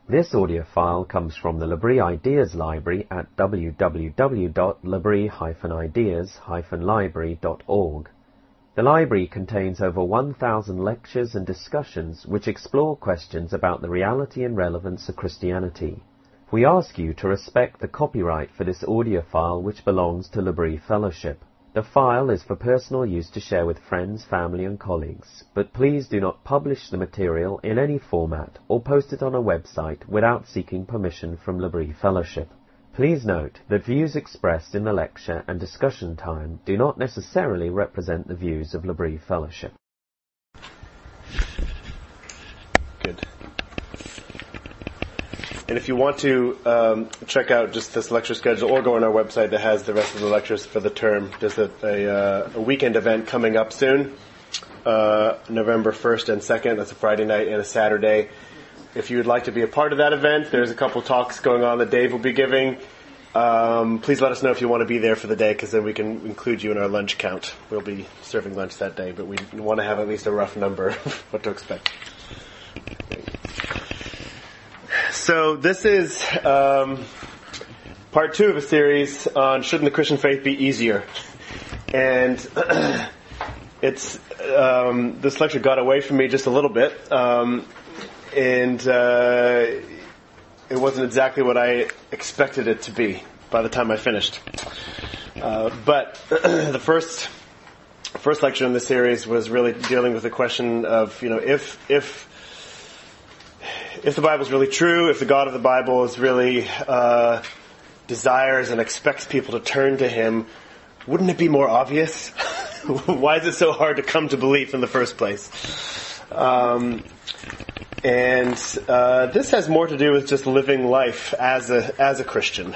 This audio file comes from the L'Abri Ideas Library at www.labri-ideas-library.org. The library contains over 1,000 lectures and discussions which explore questions about the reality and relevance of Christianity. We ask you to respect the copyright for this audio file which belongs to L'Abri Fellowship. The file is for personal use to share with friends, family and colleagues, but please do not publish the material in any format or post it on a website without seeking permission from L'Abri Fellowship. Please note that views expressed in the lecture and discussion time do not necessarily represent the views of L'Abri Fellowship. Good. And if you want to check out just this lecture schedule or go on our website that has the rest of the lectures for the term, there's a weekend event coming up soon, November 1st and 2nd. That's a Friday night and a Saturday. If you would like to be a part of that event, there's a couple talks going on that Dave will be giving. Please let us know if you want to be there for the day, because then we can include you in our lunch count. We'll be serving lunch that day, but we want to have at least a rough number of what to expect. So this is part 2 of a series on shouldn't the Christian faith be easier? And it's this lecture got away from me just a little bit, and it wasn't exactly what I expected it to be by the time I finished. But the first lecture in the series was really dealing with the question of, if the Bible is really true, if the God of the Bible is really desires and expects people to turn to Him, wouldn't it be more obvious? Why is it so hard to come to belief in the first place? And this has more to do with just living life as a Christian.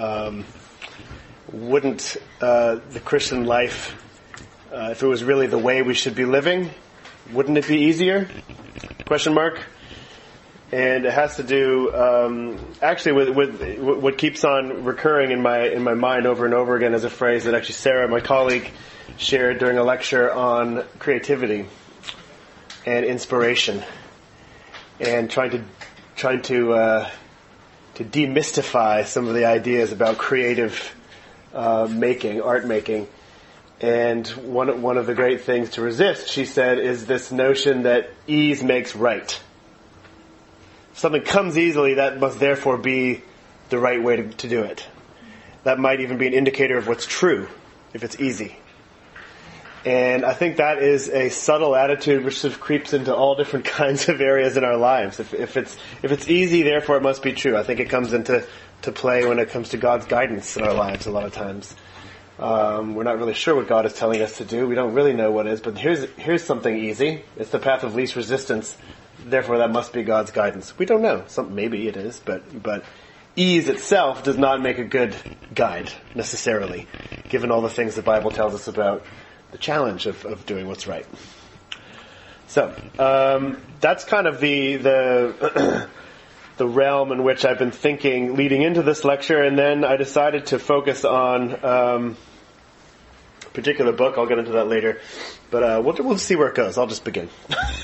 Wouldn't the Christian life, if it was really the way we should be living, wouldn't it be easier? Question mark. And it has to do, actually, with what keeps on recurring in my mind over and over again as a phrase that actually Sarah, my colleague, shared during a lecture on creativity and inspiration, and trying to demystify some of the ideas about creative art making. And one of the great things to resist, she said, is this notion that ease makes right. If something comes easily, that must therefore be the right way to do it. That might even be an indicator of what's true, if it's easy. And I think that is a subtle attitude which sort of creeps into all different kinds of areas in our lives. If it's easy, therefore it must be true. I think it comes into play when it comes to God's guidance in our lives a lot of times. We're not really sure what God is telling us to do. We don't really know what is, but here's something easy. It's the path of least resistance. Therefore, that must be God's guidance. We don't know. Maybe it is, but ease itself does not make a good guide, necessarily, given all the things the Bible tells us about the challenge of doing what's right. So, that's kind of the realm in which I've been thinking leading into this lecture, and then I decided to focus on a particular book. I'll get into that later. But we'll see where it goes. I'll just begin.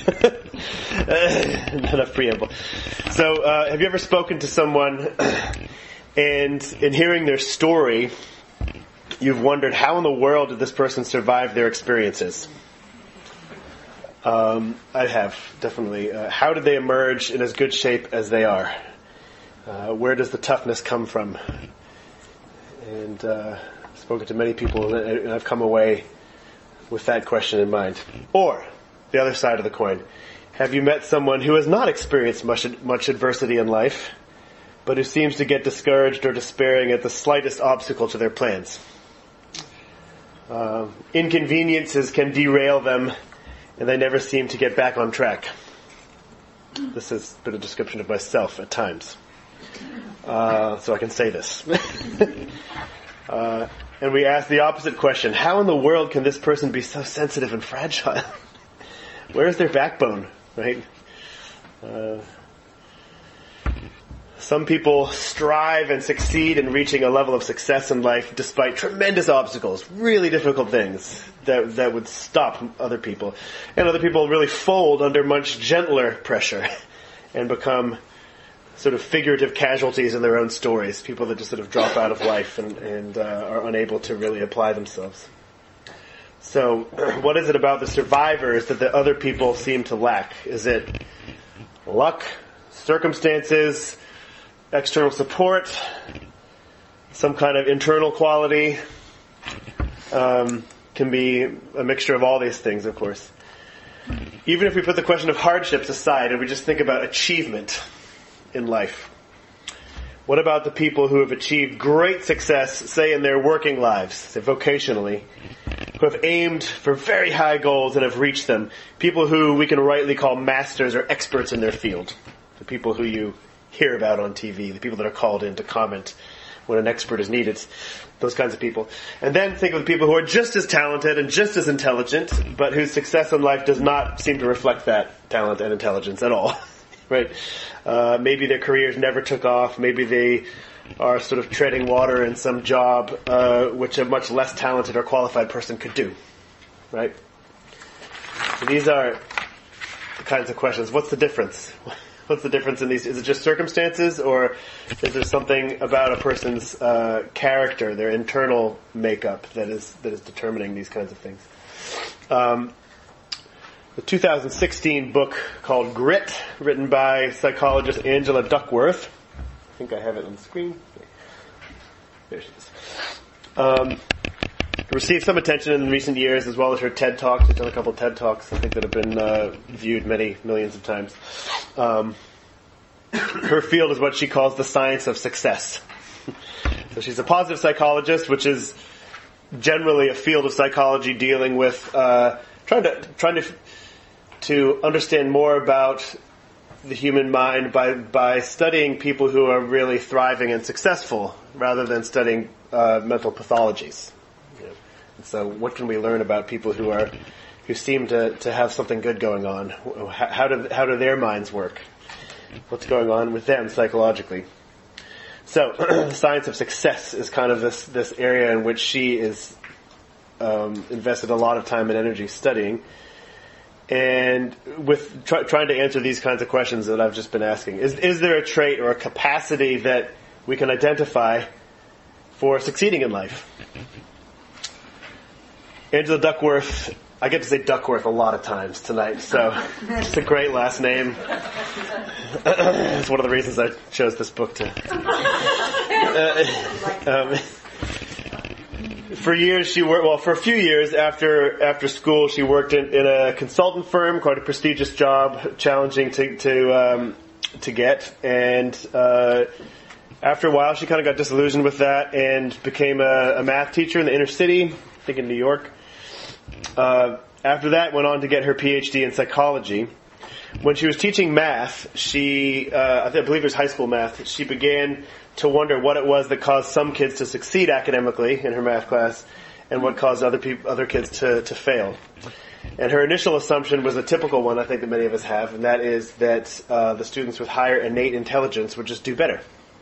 Enough preamble. So, have you ever spoken to someone and in hearing their story, you've wondered how in the world did this person survive their experiences? I have, definitely. How did they emerge in as good shape as they are? Where does the toughness come from? And I've spoken to many people and I've come away with that question in mind. Or, the other side of the coin, have you met someone who has not experienced much adversity in life, but who seems to get discouraged or despairing at the slightest obstacle to their plans? Inconveniences can derail them, and they never seem to get back on track. This has been a description of myself at times. So I can say this. And we ask the opposite question. How in the world can this person be so sensitive and fragile? Where is their backbone, right? Some people strive and succeed in reaching a level of success in life despite tremendous obstacles, really difficult things that would stop other people. And other people really fold under much gentler pressure and become sort of figurative casualties in their own stories, people that just sort of drop out of life and are unable to really apply themselves. So, what is it about the survivors that the other people seem to lack? Is it luck, circumstances, external support, some kind of internal quality? Can be a mixture of all these things, of course. Even if we put the question of hardships aside and we just think about achievement in life, what about the people who have achieved great success, say in their working lives, say vocationally, who have aimed for very high goals and have reached them? People who we can rightly call masters or experts in their field. The people who you hear about on TV, the people that are called in to comment when an expert is needed, those kinds of people. And then think of the people who are just as talented and just as intelligent, but whose success in life does not seem to reflect that talent and intelligence at all. Right? Maybe their careers never took off. Maybe they are sort of treading water in some job which a much less talented or qualified person could do. Right? So these are the kinds of questions. What's the difference? What's the difference in these? Is it just circumstances, or is there something about a person's character, their internal makeup, that is determining these kinds of things? The 2016 book called Grit, written by psychologist Angela Duckworth. I think I have it on the screen. There she is. Received some attention in recent years, as well as her TED Talks. She's done a couple of TED Talks, I think, that have been viewed many millions of times. Her field is what she calls the science of success. So she's a positive psychologist, which is generally a field of psychology dealing with trying to understand more about the human mind by studying people who are really thriving and successful, rather than studying mental pathologies. And so, what can we learn about people who seem to have something good going on? How do their minds work? What's going on with them psychologically? So, the science of success is kind of this area in which she is invested a lot of time and energy studying, and with trying to answer these kinds of questions that I've just been asking. Is there a trait or a capacity that we can identify for succeeding in life? Angela Duckworth, I get to say Duckworth a lot of times tonight, so it's a great last name. It's one of the reasons I chose this book to... For a few years after school, she worked in a consultant firm, quite a prestigious job, challenging to get, and after a while she kind of got disillusioned with that and became a math teacher in the inner city, I think in New York. After that, went on to get her PhD in psychology. When she was teaching math, I believe it was high school math, she began to wonder what it was that caused some kids to succeed academically in her math class and what caused other kids to fail. And her initial assumption was a typical one, I think, that many of us have, and that is that the students with higher innate intelligence would just do better.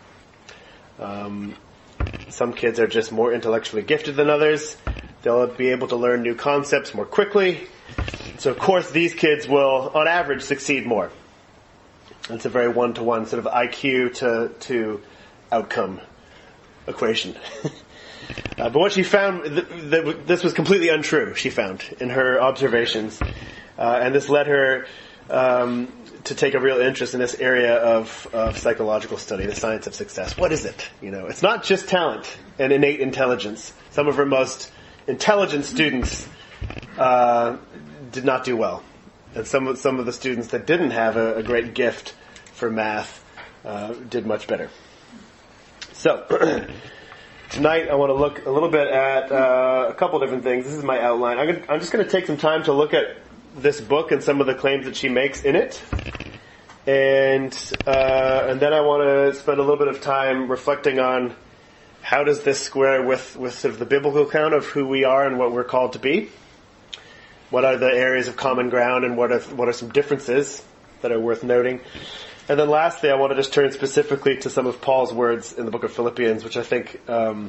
Some kids are just more intellectually gifted than others. They'll be able to learn new concepts more quickly. So, of course, these kids will, on average, succeed more. It's a very one-to-one sort of IQ to outcome equation. But what she found, this was completely untrue, she found, in her observations. And this led her to take a real interest in this area of psychological study, the science of success. What is it? It's not just talent and innate intelligence. Some of her most intelligent students did not do well. And some of the students that didn't have a great gift for math did much better. So, tonight I want to look a little bit at a couple different things. This is my outline. I'm just going to take some time to look at this book and some of the claims that she makes in it. And then I want to spend a little bit of time reflecting on how does this square with sort of the biblical account of who we are and what we're called to be. What are the areas of common ground and what are some differences that are worth noting. And then lastly, I want to just turn specifically to some of Paul's words in the book of Philippians, which I think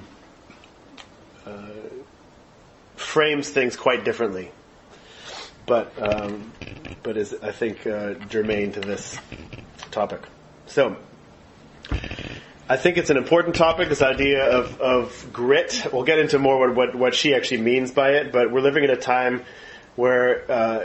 frames things quite differently, but is, I think, germane to this topic. So, I think it's an important topic, this idea of grit. We'll get into more what she actually means by it, but we're living in a time where,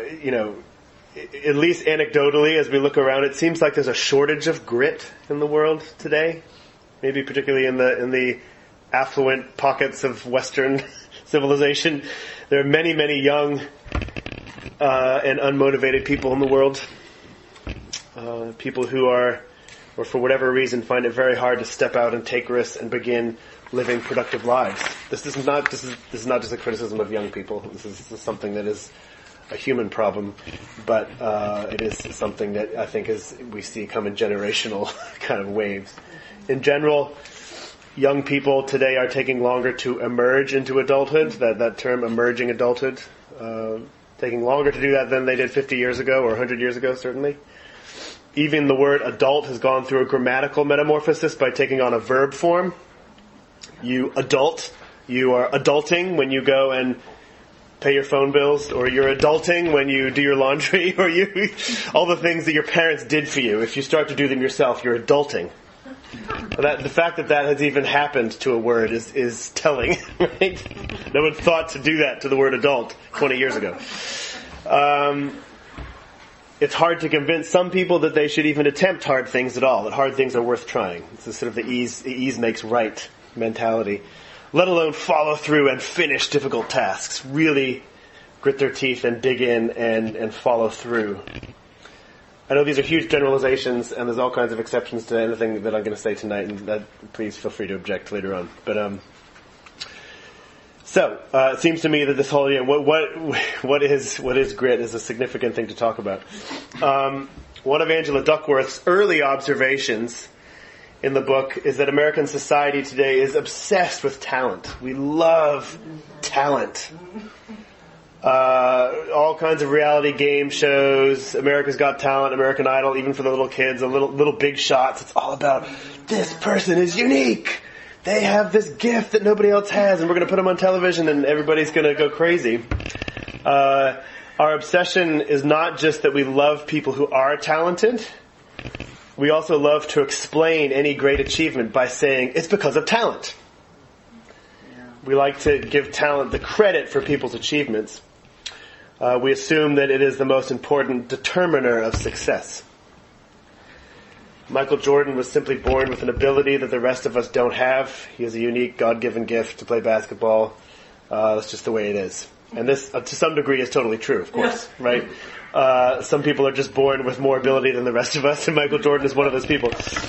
at least anecdotally, as we look around, it seems like there's a shortage of grit in the world today. Maybe particularly in the affluent pockets of Western civilization. There are many, many young and unmotivated people in the world. People who are, or for whatever reason, find it very hard to step out and take risks and begin living productive lives. This is not just a criticism of young people. This is something that is a human problem, but it is something that I think we see come in generational kind of waves. In general, young people today are taking longer to emerge into adulthood. That term, emerging adulthood, taking longer to do that than they did 50 years ago or 100 years ago, certainly. Even the word adult has gone through a grammatical metamorphosis by taking on a verb form. You adult. You are adulting when you go and pay your phone bills, or you're adulting when you do your laundry, or all the things that your parents did for you. If you start to do them yourself, you're adulting. The fact that has even happened to a word is telling, right? No one thought to do that to the word adult 20 years ago. It's hard to convince some people that they should even attempt hard things at all, that hard things are worth trying. It's the sort of the ease makes right mentality. Let alone follow through and finish difficult tasks. Really grit their teeth and dig in and follow through. I know these are huge generalizations, and there's all kinds of exceptions to anything that I'm going to say tonight, and please feel free to object later on. But So it seems to me that this whole what is grit is a significant thing to talk about. One of Angela Duckworth's early observations in the book is that American society today is obsessed with talent. We love talent. All kinds of reality game shows, America's Got Talent, American Idol, even for the little kids, little big shots. It's all about this person is unique. They have this gift that nobody else has, and we're going to put them on television, and everybody's going to go crazy. Our obsession is not just that we love people who are talented. We also love to explain any great achievement by saying, it's because of talent. We like to give talent the credit for people's achievements. We assume that it is the most important determiner of success. Michael Jordan was simply born with an ability that the rest of us don't have. He has a unique God-given gift to play basketball. That's just the way it is. And this, to some degree, is totally true, of course, right? Some people are just born with more ability than the rest of us, and Michael Jordan is one of those people.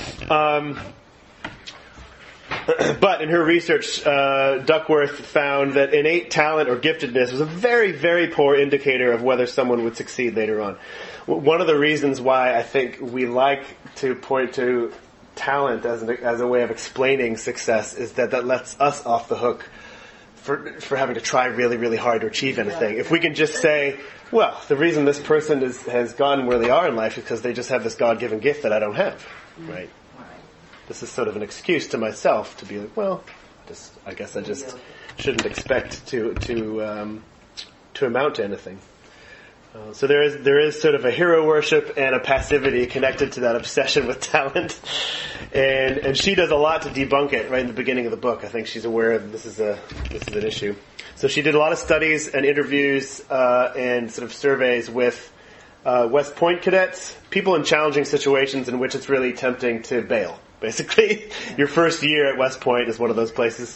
But in her research, Duckworth found that innate talent or giftedness was a very, very poor indicator of whether someone would succeed later on. One of the reasons why I think we like to point to talent as a way of explaining success is that lets us off the hook for having to try really, really hard to achieve anything. If we can just say, well, the reason this person has gotten where they are in life is because they just have this God-given gift that I don't have, right? This is sort of an excuse to myself to be like, well, I guess I just shouldn't expect to amount to anything. So there is sort of a hero worship and a passivity connected to that obsession with talent, and she does a lot to debunk it right in the beginning of the book. I think she's aware that this is an issue. So she did a lot of studies and interviews and sort of surveys with West Point cadets, people in challenging situations in which it's really tempting to bail. Basically, your first year at West Point is one of those places.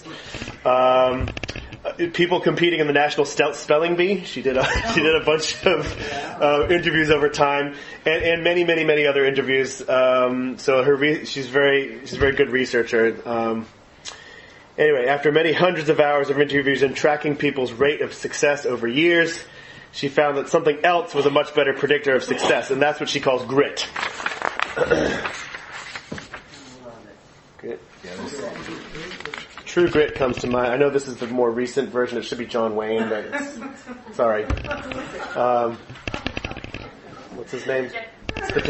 People competing in the National Spelling Bee. She did a bunch of interviews over time, and many, many, many other interviews. So she's a very good researcher. Anyway, after many hundreds of hours of interviews and tracking people's rate of success over years, she found that something else was a much better predictor of success, and that's what she calls grit. Grit. Yeah, True Grit comes to mind. I know this is the more recent version. It should be John Wayne, but sorry. What's his name? It's the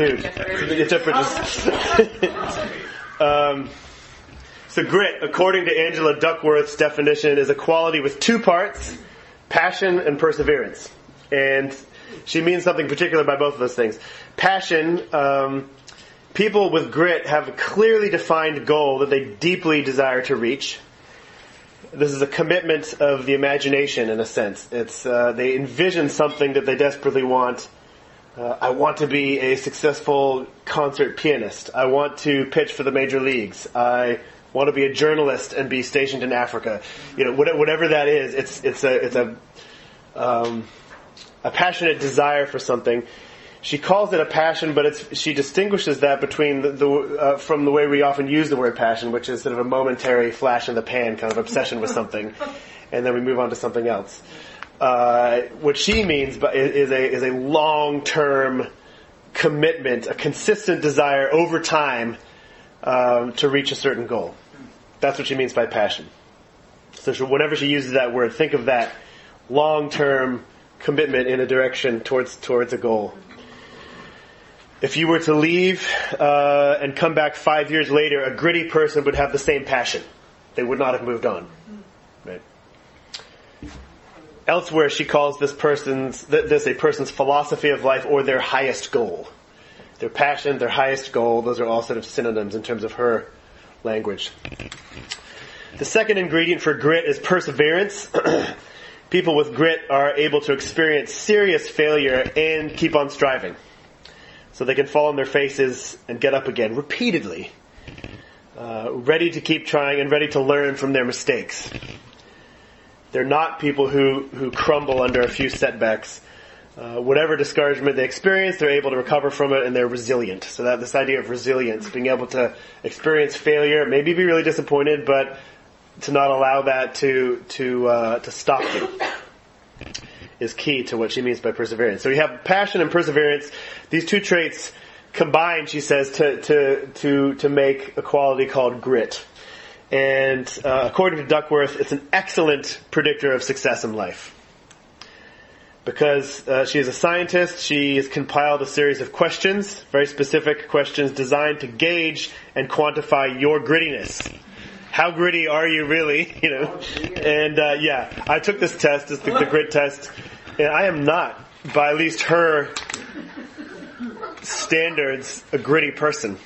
dude. So grit, according to Angela Duckworth's definition, is a quality with two parts, passion and perseverance. And she means something particular by both of those things. Passion People with grit have a clearly defined goal that they deeply desire to reach. This is a commitment of the imagination, in a sense. It's they envision something that they desperately want. I want to be a successful concert pianist. I want to pitch for the major leagues. I want to be a journalist and be stationed in Africa. Whatever that is, it's a passionate desire for something. She calls it a passion, but she distinguishes that between from the way we often use the word passion, which is sort of a momentary flash in the pan kind of obsession with something, and then we move on to something else. What she means is a long-term commitment, a consistent desire over time to reach a certain goal. That's what she means by passion. So whenever she uses that word, think of that long-term commitment in a direction towards a goal. If you were to leave and come back 5 years later, a gritty person would have the same passion. They would not have moved on. Right? Elsewhere, she calls this a person's philosophy of life or their highest goal. Their passion, their highest goal, those are all sort of synonyms in terms of her language. The second ingredient for grit is perseverance. People with grit are able to experience serious failure and keep on striving. So they can fall on their faces and get up again repeatedly, ready to keep trying and ready to learn from their mistakes. They're not people who crumble under a few setbacks. Whatever discouragement they experience, they're able to recover from it, and they're resilient. So that this idea of resilience, being able to experience failure, maybe be really disappointed, but to not allow that to stop you, is key to what she means by perseverance. So we have passion and perseverance. These two traits combine, she says, to make a quality called grit. And according to Duckworth, it's an excellent predictor of success in life. Because she is a scientist, she has compiled a series of questions, very specific questions designed to gauge and quantify your grittiness. How gritty are you really? And I took this test, it's the grit test, and I am not, by at least her standards, a gritty person.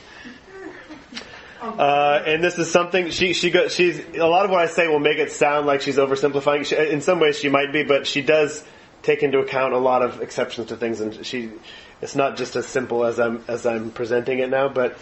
And this is something she's a lot of what I say will make it sound like she's oversimplifying. In some ways she might be, but she does take into account a lot of exceptions to things, and it's not just as simple as I'm presenting it now, but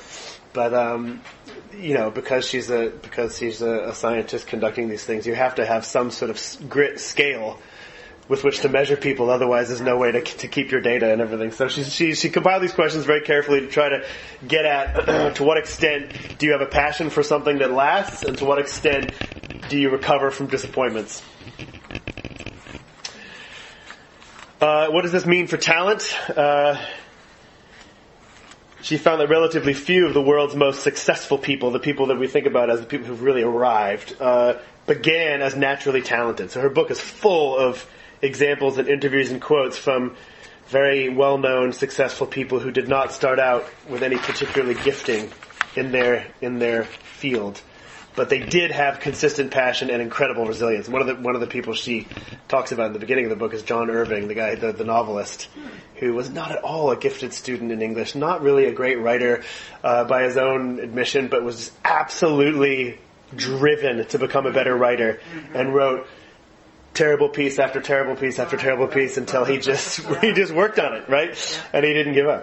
because she's a scientist conducting these things, you have to have some sort of grit scale with which to measure people. Otherwise, there's no way to keep your data and everything. So she compiled these questions very carefully to try to get at to what extent do you have a passion for something that lasts, and to what extent do you recover from disappointments. What does this mean for talent? She found that relatively few of the world's most successful people, the people that we think about as the people who've really arrived, began as naturally talented. So her book is full of examples and interviews and quotes from very well-known, successful people who did not start out with any particular gifting in their field, but they did have consistent passion and incredible resilience. One of the people she talks about in the beginning of the book is John Irving, the guy, the novelist, who was not at all a gifted student in English, not really a great writer by his own admission, but was absolutely driven to become a better writer, and wrote terrible piece after terrible piece after terrible piece until he just worked on it, right? And he didn't give up.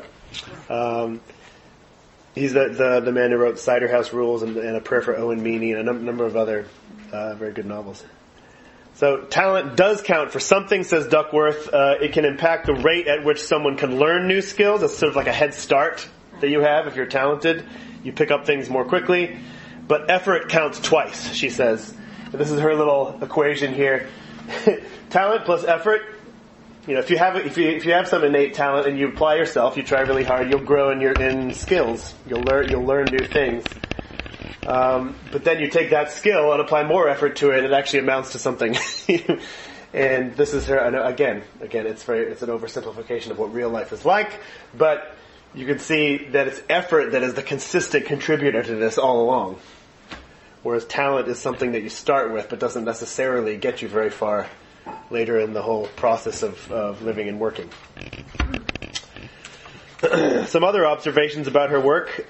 He's the man who wrote Cider House Rules and A Prayer for Owen Meany and a number of other very good novels. So talent does count for something, says Duckworth. It can impact the rate at which someone can learn new skills. It's sort of like a head start that you have if you're talented. You pick up things more quickly. But effort counts twice, she says. And this is her little equation here. Talent plus effort. If you have some innate talent and you apply yourself, you try really hard, you'll grow in skills. You'll learn new things. But then you take that skill and apply more effort to it, it actually amounts to something. And this is her, again, it's an oversimplification of what real life is like, but you can see that it's effort that is the consistent contributor to this all along. Whereas talent is something that you start with, but doesn't necessarily get you very far later in the whole process of living and working. Some other observations about her work.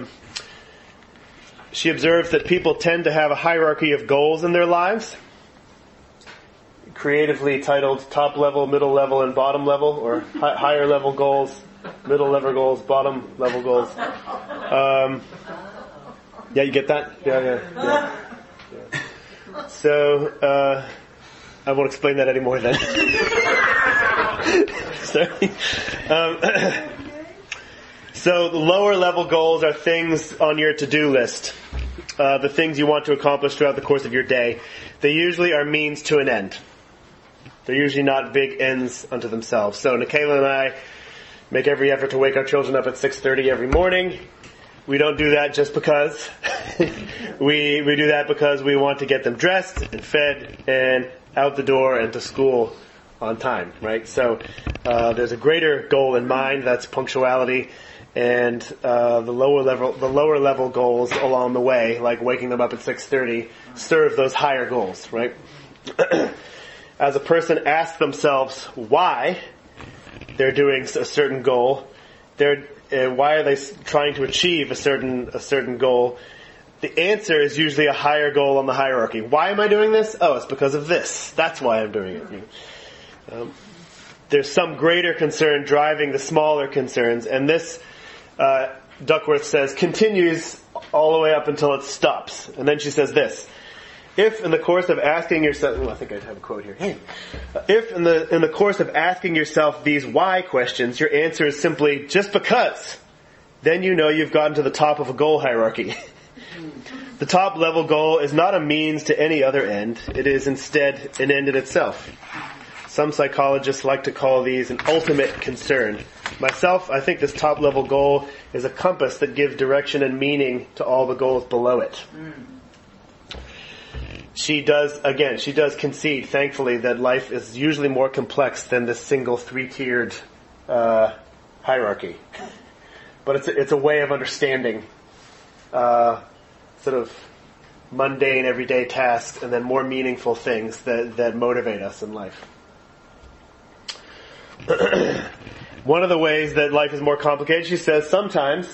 She observes that people tend to have a hierarchy of goals in their lives, creatively titled top level, middle level, and bottom level, or higher level goals, middle level goals, bottom level goals. Yeah, you get that? Yeah. So, I won't explain that anymore then. Sorry. So the lower level goals are things on your to-do list. The things you want to accomplish throughout the course of your day. They usually are means to an end. They're usually not big ends unto themselves. So Nikayla and I make every effort to wake our children up at 6:30 every morning. We don't do that just because. we do that because we want to get them dressed and fed and out the door and to school on time, right? So there's a greater goal in mind, that's punctuality, and the lower level goals along the way, like waking them up at 6:30, serve those higher goals, right? As a person asks themselves why they're doing a certain goal, why are they trying to achieve a certain goal? The answer is usually a higher goal on the hierarchy. Why am I doing this? Oh, it's because of this. That's why I'm doing it. There's some greater concern driving the smaller concerns, and this, Duckworth says, continues all the way up until it stops. And then she says this: if in the course of asking yourself, I think I have a quote here. If in the course of asking yourself these why questions, your answer is simply just because, then you know you've gotten to the top of a goal hierarchy. The top level goal is not a means to any other end. It is instead an end in itself. Some psychologists like to call these an ultimate concern. Myself, I think this top level goal is a compass that gives direction and meaning to all the goals below it. She does concede, thankfully, that life is usually more complex than this single three-tiered hierarchy. But it's a way of understanding sort of mundane, everyday tasks and then more meaningful things that motivate us in life. One of the ways that life is more complicated, she says, sometimes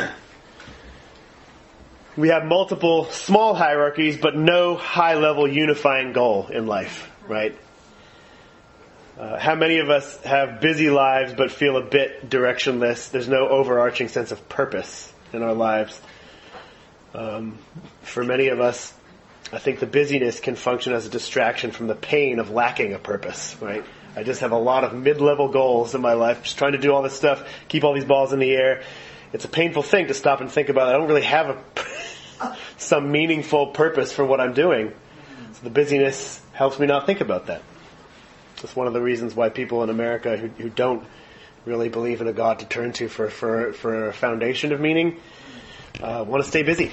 we have multiple small hierarchies, but no high-level unifying goal in life, right? How many of us have busy lives but feel a bit directionless? There's no overarching sense of purpose in our lives. For many of us, I think the busyness can function as a distraction from the pain of lacking a purpose, right? I just have a lot of mid-level goals in my life, just trying to do all this stuff, keep all these balls in the air. It's a painful thing to stop and think about. I don't really have some meaningful purpose for what I'm doing. So the busyness helps me not think about that. It's one of the reasons why people in America who don't really believe in a God to turn to for a foundation of meaning want to stay busy.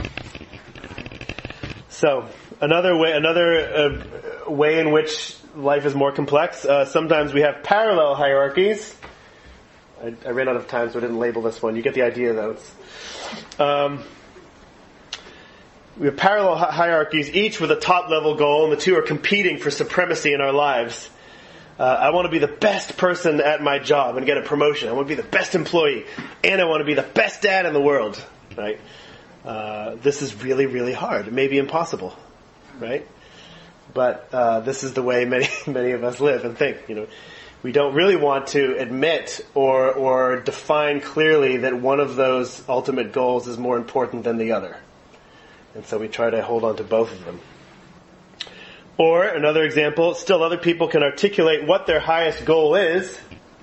So another way in which life is more complex. Sometimes we have parallel hierarchies. I ran out of time, so I didn't label this one. You get the idea, though. We have parallel hierarchies, each with a top-level goal, and the two are competing for supremacy in our lives. I want to be the best person at my job and get a promotion. I want to be the best employee, and I want to be the best dad in the world. Right? This is really, really hard. It may be impossible, right? But this is the way many of us live and think. We don't really want to admit or define clearly that one of those ultimate goals is more important than the other. And so we try to hold on to both of them. Or, another example, still other people can articulate what their highest goal is,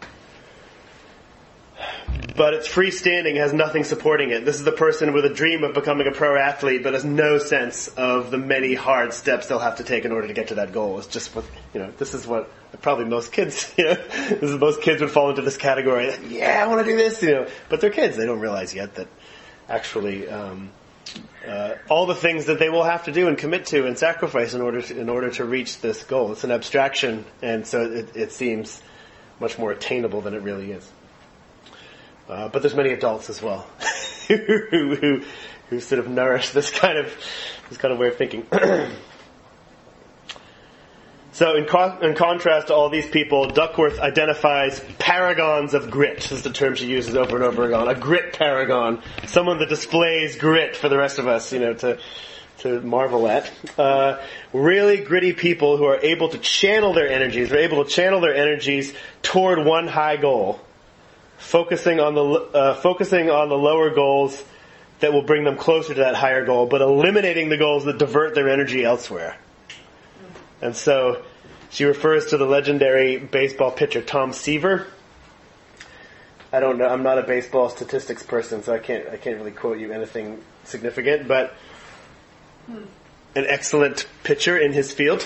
but it's freestanding, has nothing supporting it. This is the person with a dream of becoming a pro athlete, but has no sense of the many hard steps they'll have to take in order to get to that goal. It's just what, this is what probably most kids, most kids would fall into this category. Yeah, I want to do this, but they're kids. They don't realize yet that actually, all the things that they will have to do and commit to and sacrifice in order to reach this goal. It's an abstraction, and so it seems much more attainable than it really is. But there's many adults as well who sort of nourish this kind of way of thinking. So in contrast to all these people, Duckworth identifies paragons of grit. This is the term she uses over and over again. A grit paragon. Someone that displays grit for the rest of us, to marvel at. Really gritty people who are able to channel their energies, toward one high goal. Focusing on the lower goals that will bring them closer to that higher goal, but eliminating the goals that divert their energy elsewhere. And so she refers to the legendary baseball pitcher Tom Seaver. I don't know. I'm not a baseball statistics person, so I can't really quote you anything significant. But an excellent pitcher in his field.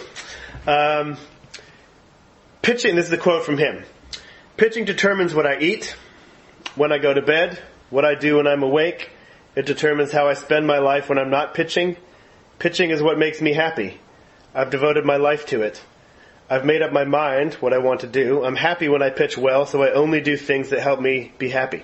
Pitching. This is a quote from him. Pitching determines what I eat, when I go to bed, what I do when I'm awake. It determines how I spend my life when I'm not pitching. Pitching is what makes me happy. I've devoted my life to it. I've made up my mind what I want to do. I'm happy when I pitch well, so I only do things that help me be happy.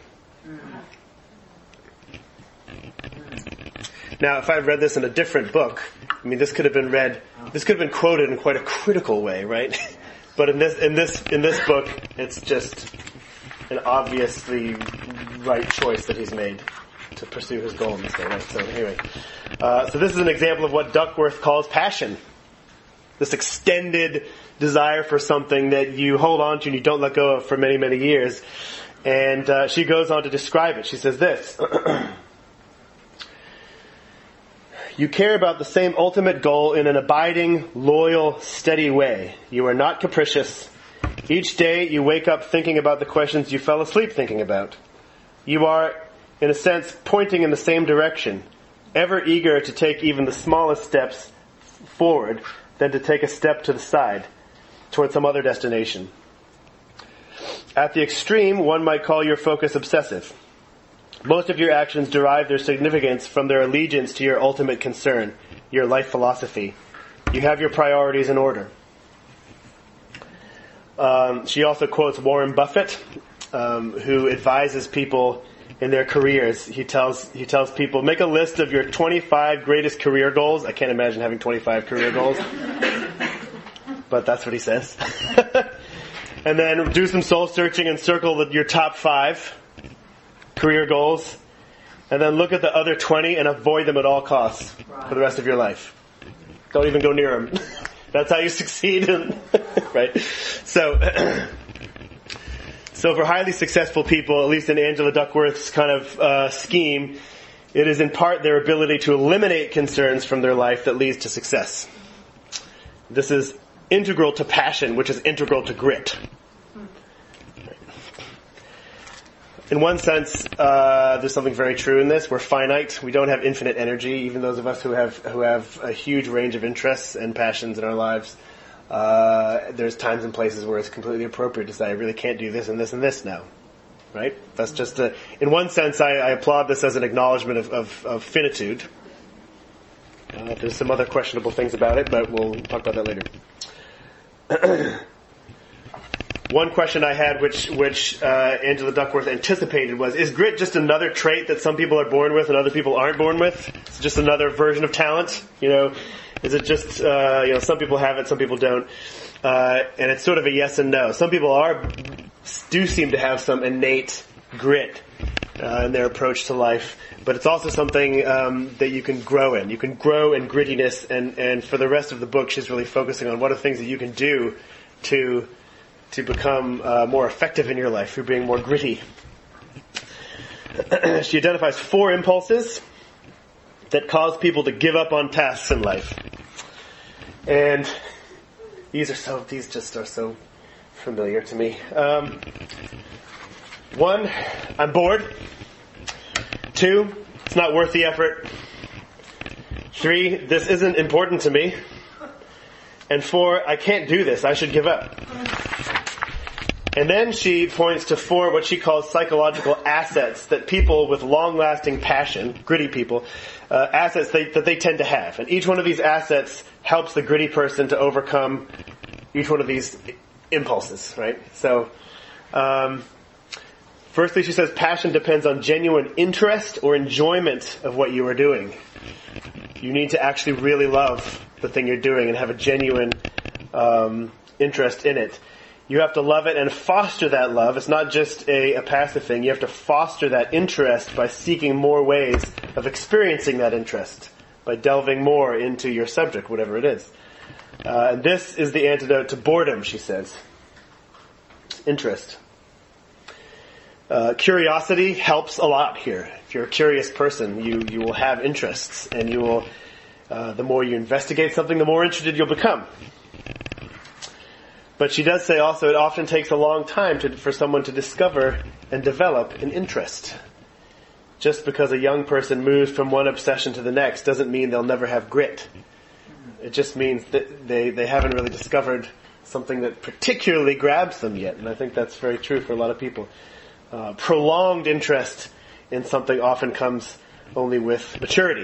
Now, if I read this in a different book, this could have been quoted in quite a critical way, right? But in this book, it's just an obviously right choice that he's made to pursue his goal in this way, right? So anyway, so this is an example of what Duckworth calls passion. This extended desire for something that you hold on to and you don't let go of for many, many years. And she goes on to describe it. She says this. You care about the same ultimate goal in an abiding, loyal, steady way. You are not capricious. Each day you wake up thinking about the questions you fell asleep thinking about. You are, in a sense, pointing in the same direction, ever eager to take even the smallest steps forward than to take a step to the side toward some other destination. At the extreme, one might call your focus obsessive. Most of your actions derive their significance from their allegiance to your ultimate concern, your life philosophy. You have your priorities in order. She also quotes Warren Buffett, who advises people in their careers. He tells people, make a list of your 25 greatest career goals. I can't imagine having 25 career goals. But that's what he says. And then do some soul searching and circle your top 5 career goals. And then look at the other 20 and avoid them at all costs for the rest of your life. Don't even go near them. That's how you succeed. Right? So for highly successful people, at least in Angela Duckworth's kind of scheme, it is in part their ability to eliminate concerns from their life that leads to success. This is integral to passion, which is integral to grit. In one sense, there's something very true in this. We're finite. We don't have infinite energy. Even those of us who have a huge range of interests and passions in our lives, there's times and places where it's completely appropriate to say, I really can't do this and this and this now. Right? That's just in one sense, I applaud this as an acknowledgement of finitude. There's some other questionable things about it, but we'll talk about that later. One question I had, which Angela Duckworth anticipated, was: is grit just another trait that some people are born with and other people aren't born with? It's just another version of talent, Is it just some people have it, some people don't, and it's sort of a yes and no. Some people do seem to have some innate grit in their approach to life, but it's also something that you can grow in. You can grow in grittiness, and for the rest of the book, she's really focusing on what are things that you can do to become more effective in your life through being more gritty. She identifies 4 impulses that cause people to give up on tasks in life. And these just are so familiar to me. 1, I'm bored. 2, it's not worth the effort. 3, this isn't important to me. And 4, I can't do this, I should give up. And then she points to 4 what she calls psychological assets that people with long-lasting passion, gritty people, assets that they tend to have. And each one of these assets helps the gritty person to overcome each one of these impulses, right? So, firstly, she says passion depends on genuine interest or enjoyment of what you are doing. You need to actually really love the thing you're doing and have a genuine interest in it. You have to love it and foster that love. It's not just a passive thing. You have to foster that interest by seeking more ways of experiencing that interest, by delving more into your subject, whatever it is. And this is the antidote to boredom, she says. Interest. Curiosity helps a lot here. If you're a curious person, you will have interests, and you will, the more you investigate something, the more interested you'll become. But she does say also it often takes a long time for someone to discover and develop an interest. Just because a young person moves from one obsession to the next doesn't mean they'll never have grit. It just means that they haven't really discovered something that particularly grabs them yet. And I think that's very true for a lot of people. Prolonged interest in something often comes only with maturity.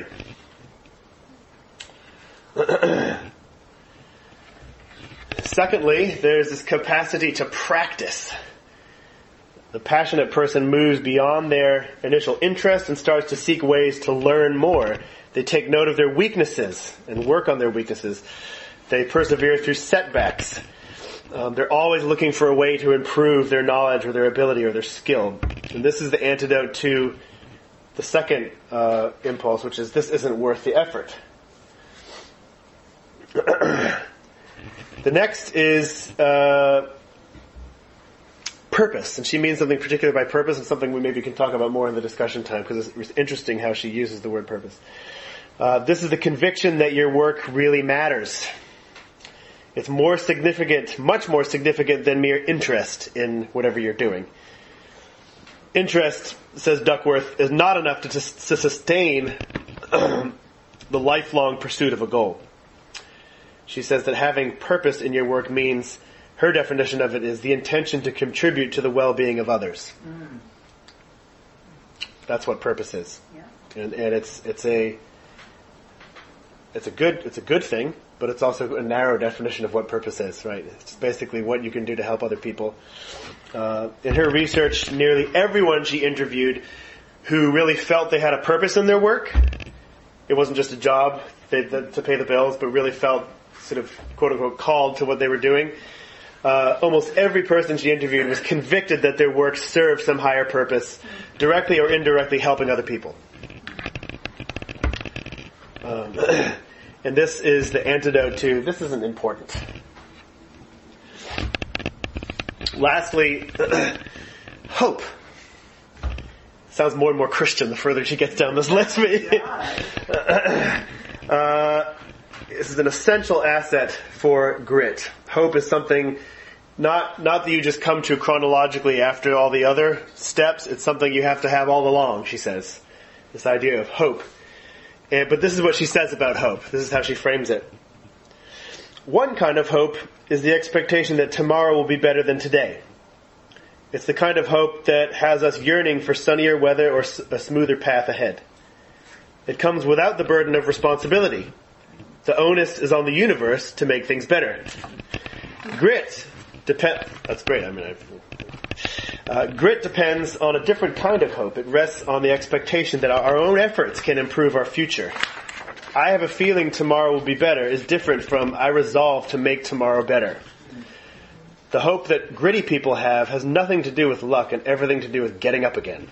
Secondly, there's this capacity to practice. The passionate person moves beyond their initial interest and starts to seek ways to learn more. They take note of their weaknesses and work on their weaknesses. They persevere through setbacks. They're always looking for a way to improve their knowledge or their ability or their skill. And this is the antidote to the second impulse, which is this isn't worth the effort. The next is purpose, and she means something particular by purpose, and something we maybe can talk about more in the discussion time, because it's interesting how she uses the word purpose. This is the conviction that your work really matters. It's more significant, much more significant than mere interest in whatever you're doing. Interest, says Duckworth, is not enough to sustain the lifelong pursuit of a goal. She says that having purpose in your work means, her definition of it is the intention to contribute to the well-being of others. Mm. That's what purpose is. Yeah. And it's a good thing, but it's also a narrow definition of what purpose is, right? It's basically what you can do to help other people. In her research, nearly everyone she interviewed who really felt they had a purpose in their work, it wasn't just a job to pay the bills, but really felt sort of quote-unquote called to what they were doing. Almost every person she interviewed was convicted that their work served some higher purpose, directly or indirectly helping other people. And this is the antidote to, this isn't important. Lastly, hope. Sounds more and more Christian the further she gets down this list. This is an essential asset for grit. Hope is something not that you just come to chronologically after all the other steps. It's something you have to have all along, she says. This idea of hope. But this is what she says about hope. This is how she frames it. One kind of hope is the expectation that tomorrow will be better than today. It's the kind of hope that has us yearning for sunnier weather or a smoother path ahead. It comes without the burden of responsibility. The onus is on the universe to make things better. Grit depends on a different kind of hope. It rests on the expectation that our own efforts can improve our future. I have a feeling tomorrow will be better is different from I resolve to make tomorrow better. The hope that gritty people have has nothing to do with luck and everything to do with getting up again.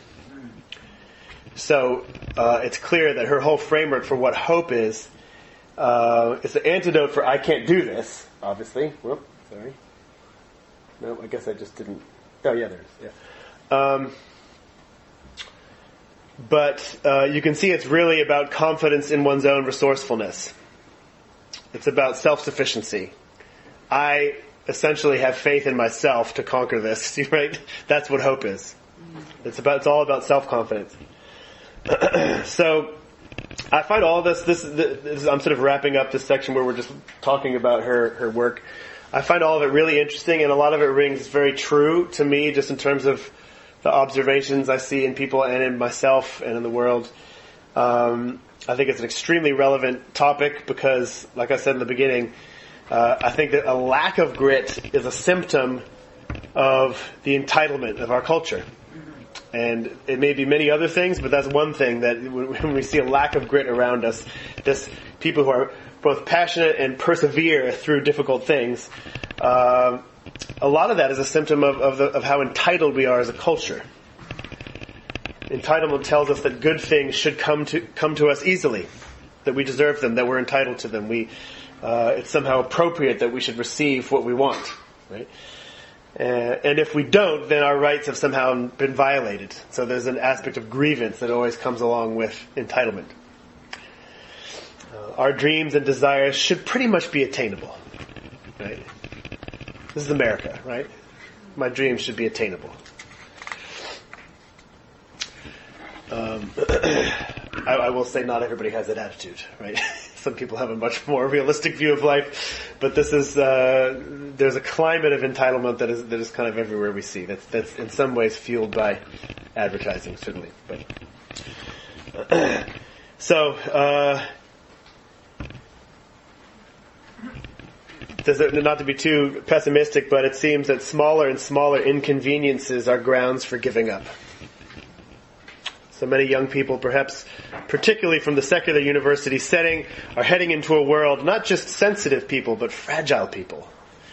So it's clear that her whole framework for what hope is the antidote for I can't do this, obviously. Whoop, sorry. No, I guess I just didn't. Oh, yeah, there it is. Yeah. But you can see it's really about confidence in one's own resourcefulness. It's about self-sufficiency. I essentially have faith in myself to conquer this, right? That's what hope is. It's all about self-confidence. So, I find all this, I'm sort of wrapping up this section where we're just talking about her work. I find all of it really interesting, and a lot of it rings very true to me, just in terms of the observations I see in people and in myself and in the world. I think it's an extremely relevant topic because, like I said in the beginning, I think that a lack of grit is a symptom of the entitlement of our culture. And it may be many other things, but that's one thing that when we see a lack of grit around us, this people who are both passionate and persevere through difficult things, a lot of that is a symptom of how entitled we are as a culture. Entitlement tells us that good things should come to us easily, that we deserve them, that we're entitled to them. It's somehow appropriate that we should receive what we want, right? And if we don't, then our rights have somehow been violated. So there's an aspect of grievance that always comes along with entitlement. Our dreams and desires should pretty much be attainable, right? This is America, right? My dreams should be attainable. I will say not everybody has that attitude, right? Some people have a much more realistic view of life, but this is there's a climate of entitlement that is kind of everywhere we see. That's in some ways fueled by advertising, certainly. But not to be too pessimistic, but it seems that smaller and smaller inconveniences are grounds for giving up. So many young people, perhaps particularly from the secular university setting, are heading into a world not just sensitive people, but fragile people.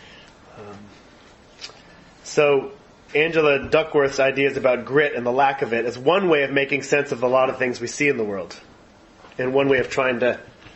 So Angela Duckworth's ideas about grit and the lack of it is one way of making sense of a lot of things we see in the world, and one way of trying to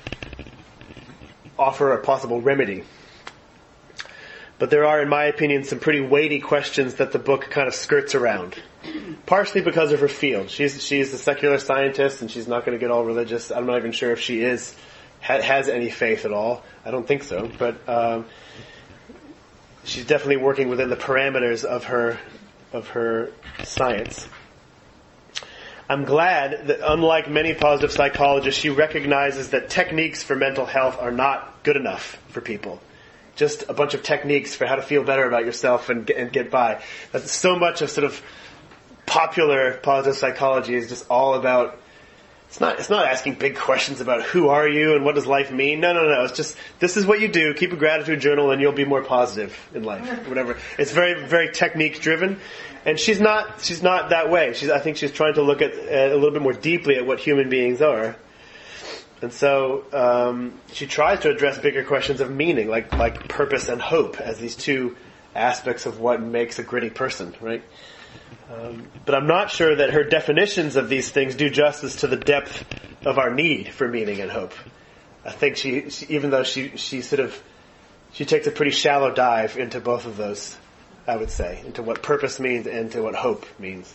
offer a possible remedy. But there are, in my opinion, some pretty weighty questions that the book kind of skirts around. Partially because of her field. She's a secular scientist, and she's not going to get all religious. I'm not even sure if she has any faith at all. I don't think so. But she's definitely working within the parameters of her science. I'm glad that, unlike many positive psychologists, she recognizes that techniques for mental health are not good enough for people. Just a bunch of techniques for how to feel better about yourself and get by. That's so much of sort of popular positive psychology is just all about. It's not asking big questions about who are you and what does life mean. No. It's just, this is what you do. Keep a gratitude journal and you'll be more positive in life. Whatever. It's very, very technique driven, and she's not that way. I think she's trying to look at a little bit more deeply at what human beings are. And so she tries to address bigger questions of meaning, like purpose and hope, as these two aspects of what makes a gritty person, right? But I'm not sure that her definitions of these things do justice to the depth of our need for meaning and hope. I think she even though she takes a pretty shallow dive into both of those, I would say, into what purpose means and to what hope means.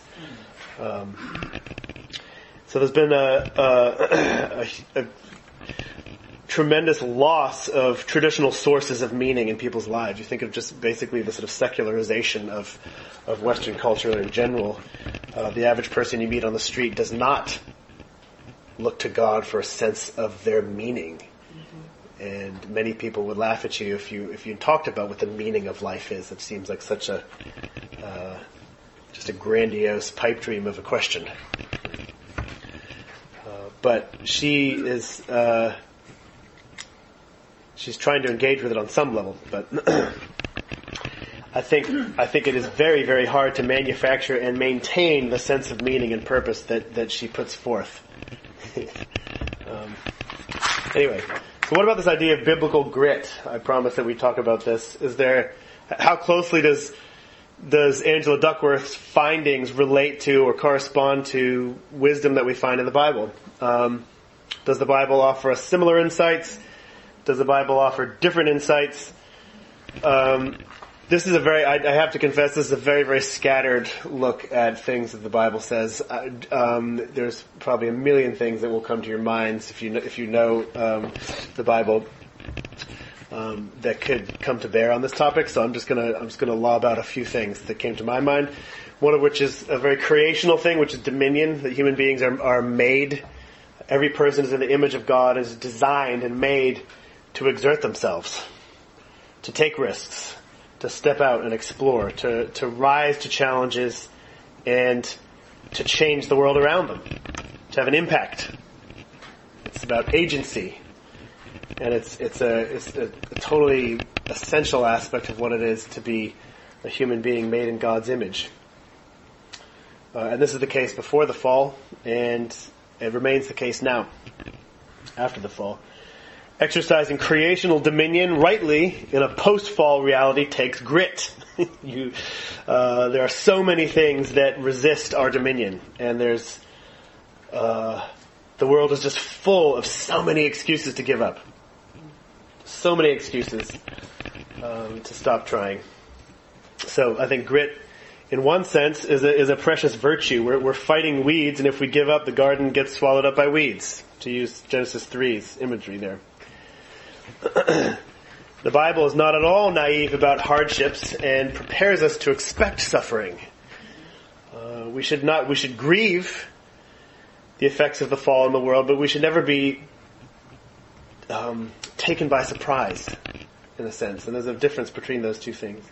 So there's been a tremendous loss of traditional sources of meaning in people's lives. You think of just basically the sort of secularization of Western culture in general. The average person you meet on the street does not look to God for a sense of their meaning. Mm-hmm. And many people would laugh at you if you talked about what the meaning of life is. It seems like such a just a grandiose pipe dream of a question. But she is she's trying to engage with it on some level. But I think it is very, very hard to manufacture and maintain the sense of meaning and purpose that she puts forth. Anyway, so what about this idea of biblical grit? I promise that we talk about this. How closely does Angela Duckworth's findings relate to or correspond to wisdom that we find in the Bible? Does the Bible offer us similar insights? Does the Bible offer different insights? This is I have to confess, this is a very, very scattered look at things that the Bible says. There's probably a million things that will come to your minds if you know the Bible that could come to bear on this topic. So I'm just gonna lob out a few things that came to my mind. One of which is a very creational thing, which is dominion. That human beings are made. Every person is in the image of God, is designed and made to exert themselves, to take risks, to step out and explore, to rise to challenges, and to change the world around them, to have an impact. It's about agency, and it's a totally essential aspect of what it is to be a human being made in God's image. And this is the case before the fall, and it remains the case now, after the fall. Exercising creational dominion rightly in a post-fall reality takes grit. There are so many things that resist our dominion, and there's the world is just full of so many excuses to give up. So many excuses to stop trying. So I think grit, in one sense, is a precious virtue. We're fighting weeds, and if we give up, the garden gets swallowed up by weeds, to use Genesis 3's imagery there. The Bible is not at all naive about hardships and prepares us to expect suffering. We should grieve the effects of the fall in the world, but we should never be taken by surprise, in a sense. And there's a difference between those two things.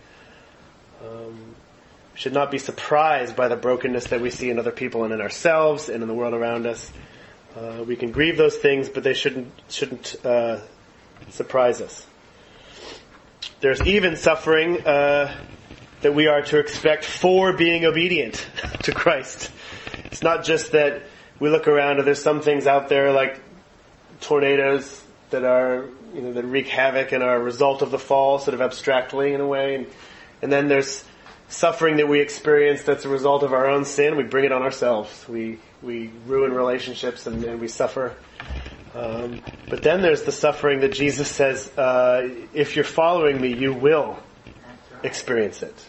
We should not be surprised by the brokenness that we see in other people and in ourselves and in the world around us. We can grieve those things, but they shouldn't surprise us. There's even suffering that we are to expect for being obedient to Christ. It's not just that we look around and there's some things out there like tornadoes that are, that wreak havoc and are a result of the fall, sort of abstractly in a way. And then there's suffering that we experience that's a result of our own sin. We bring it on ourselves. We ruin relationships and we suffer. But then there's the suffering that Jesus says, if you're following me, you will experience it.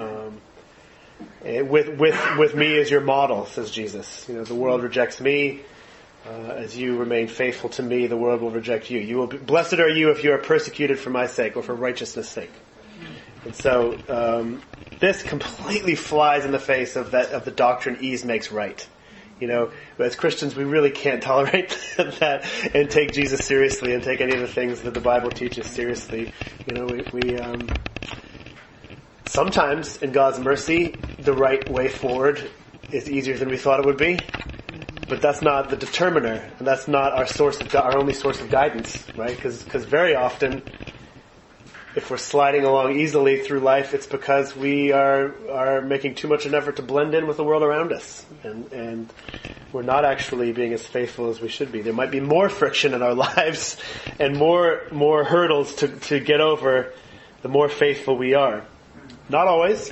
With me as your model, says Jesus. The world rejects me. As you remain faithful to me, the world will reject you. Blessed are you if you are persecuted for my sake or for righteousness' sake. And so this completely flies in the face of the doctrine ease makes right. As Christians, we really can't tolerate that and take Jesus seriously and take any of the things that the Bible teaches seriously. We sometimes, in God's mercy, the right way forward is easier than we thought it would be. But that's not the determiner, and that's not our only source of guidance, right? Because very often, if we're sliding along easily through life, it's because we are making too much an effort to blend in with the world around us, and we're not actually being as faithful as we should be. There might be more friction in our lives and more hurdles to get over the more faithful we are. Not always.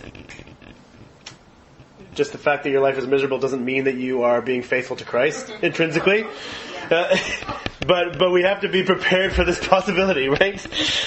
Just the fact that your life is miserable doesn't mean that you are being faithful to Christ intrinsically. But we have to be prepared for this possibility, right?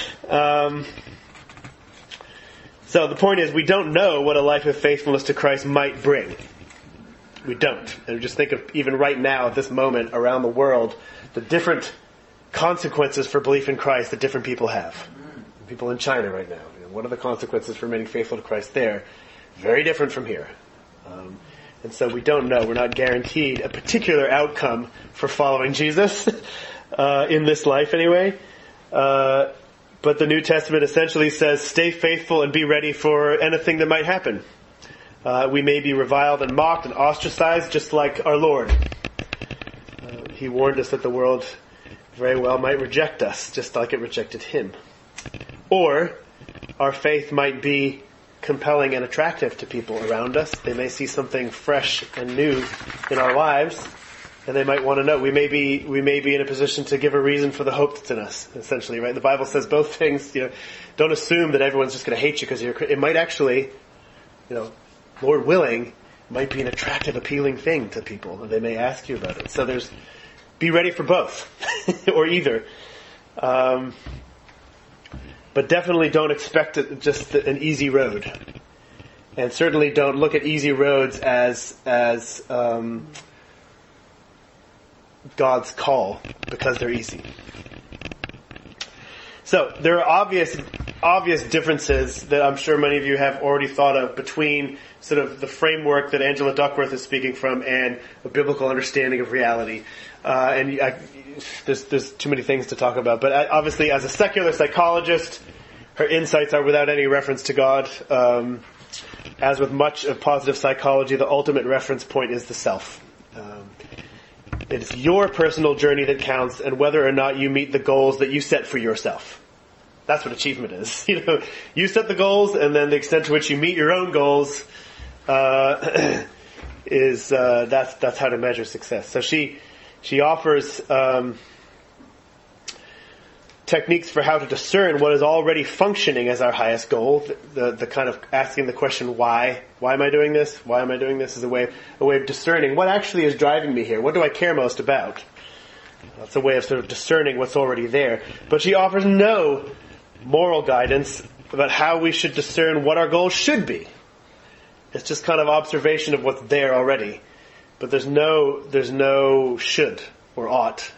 So the point is, we don't know what a life of faithfulness to Christ might bring. We don't. And just think of even right now, at this moment, around the world, the different consequences for belief in Christ that different people have. People in China right now. What are the consequences for remaining faithful to Christ there? Very different from here. And so we don't know. We're not guaranteed a particular outcome for following Jesus in this life anyway. But the New Testament essentially says, stay faithful and be ready for anything that might happen. We may be reviled and mocked and ostracized just like our Lord. He warned us that the world very well might reject us just like it rejected Him. Or our faith might be compelling and attractive to people around us. They may see something fresh and new in our lives, and they might want to know. We may be in a position to give a reason for the hope that's in us, essentially, right? The Bible says both things. Don't assume that everyone's just going to hate you because it might actually, Lord willing, might be an attractive, appealing thing to people, and they may ask you about it. So be ready for both, or either. But definitely don't expect it just an easy road. And certainly don't look at easy roads as God's call because they're easy. So there are obvious differences that I'm sure many of you have already thought of between sort of the framework that Angela Duckworth is speaking from and a biblical understanding of reality. There's too many things to talk about, but obviously as a secular psychologist, her insights are without any reference to God. As with much of positive psychology, the ultimate reference point is the self. It's your personal journey that counts, and whether or not you meet the goals that you set for yourself. That's what achievement is. You set the goals, and then the extent to which you meet your own goals is that's how to measure success. So she offers techniques for how to discern what is already functioning as our highest goal. The kind of asking the question, why am I doing this? Why am I doing this? Is a way of discerning what actually is driving me here. What do I care most about? That's a way of sort of discerning what's already there. But she offers no moral guidance about how we should discern what our goals should be. It's just kind of observation of what's there already. But there's no should or ought.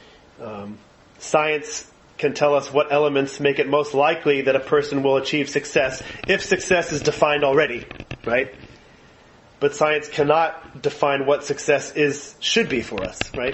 Science can tell us what elements make it most likely that a person will achieve success if success is defined already, right? But science cannot define what success should be for us, right?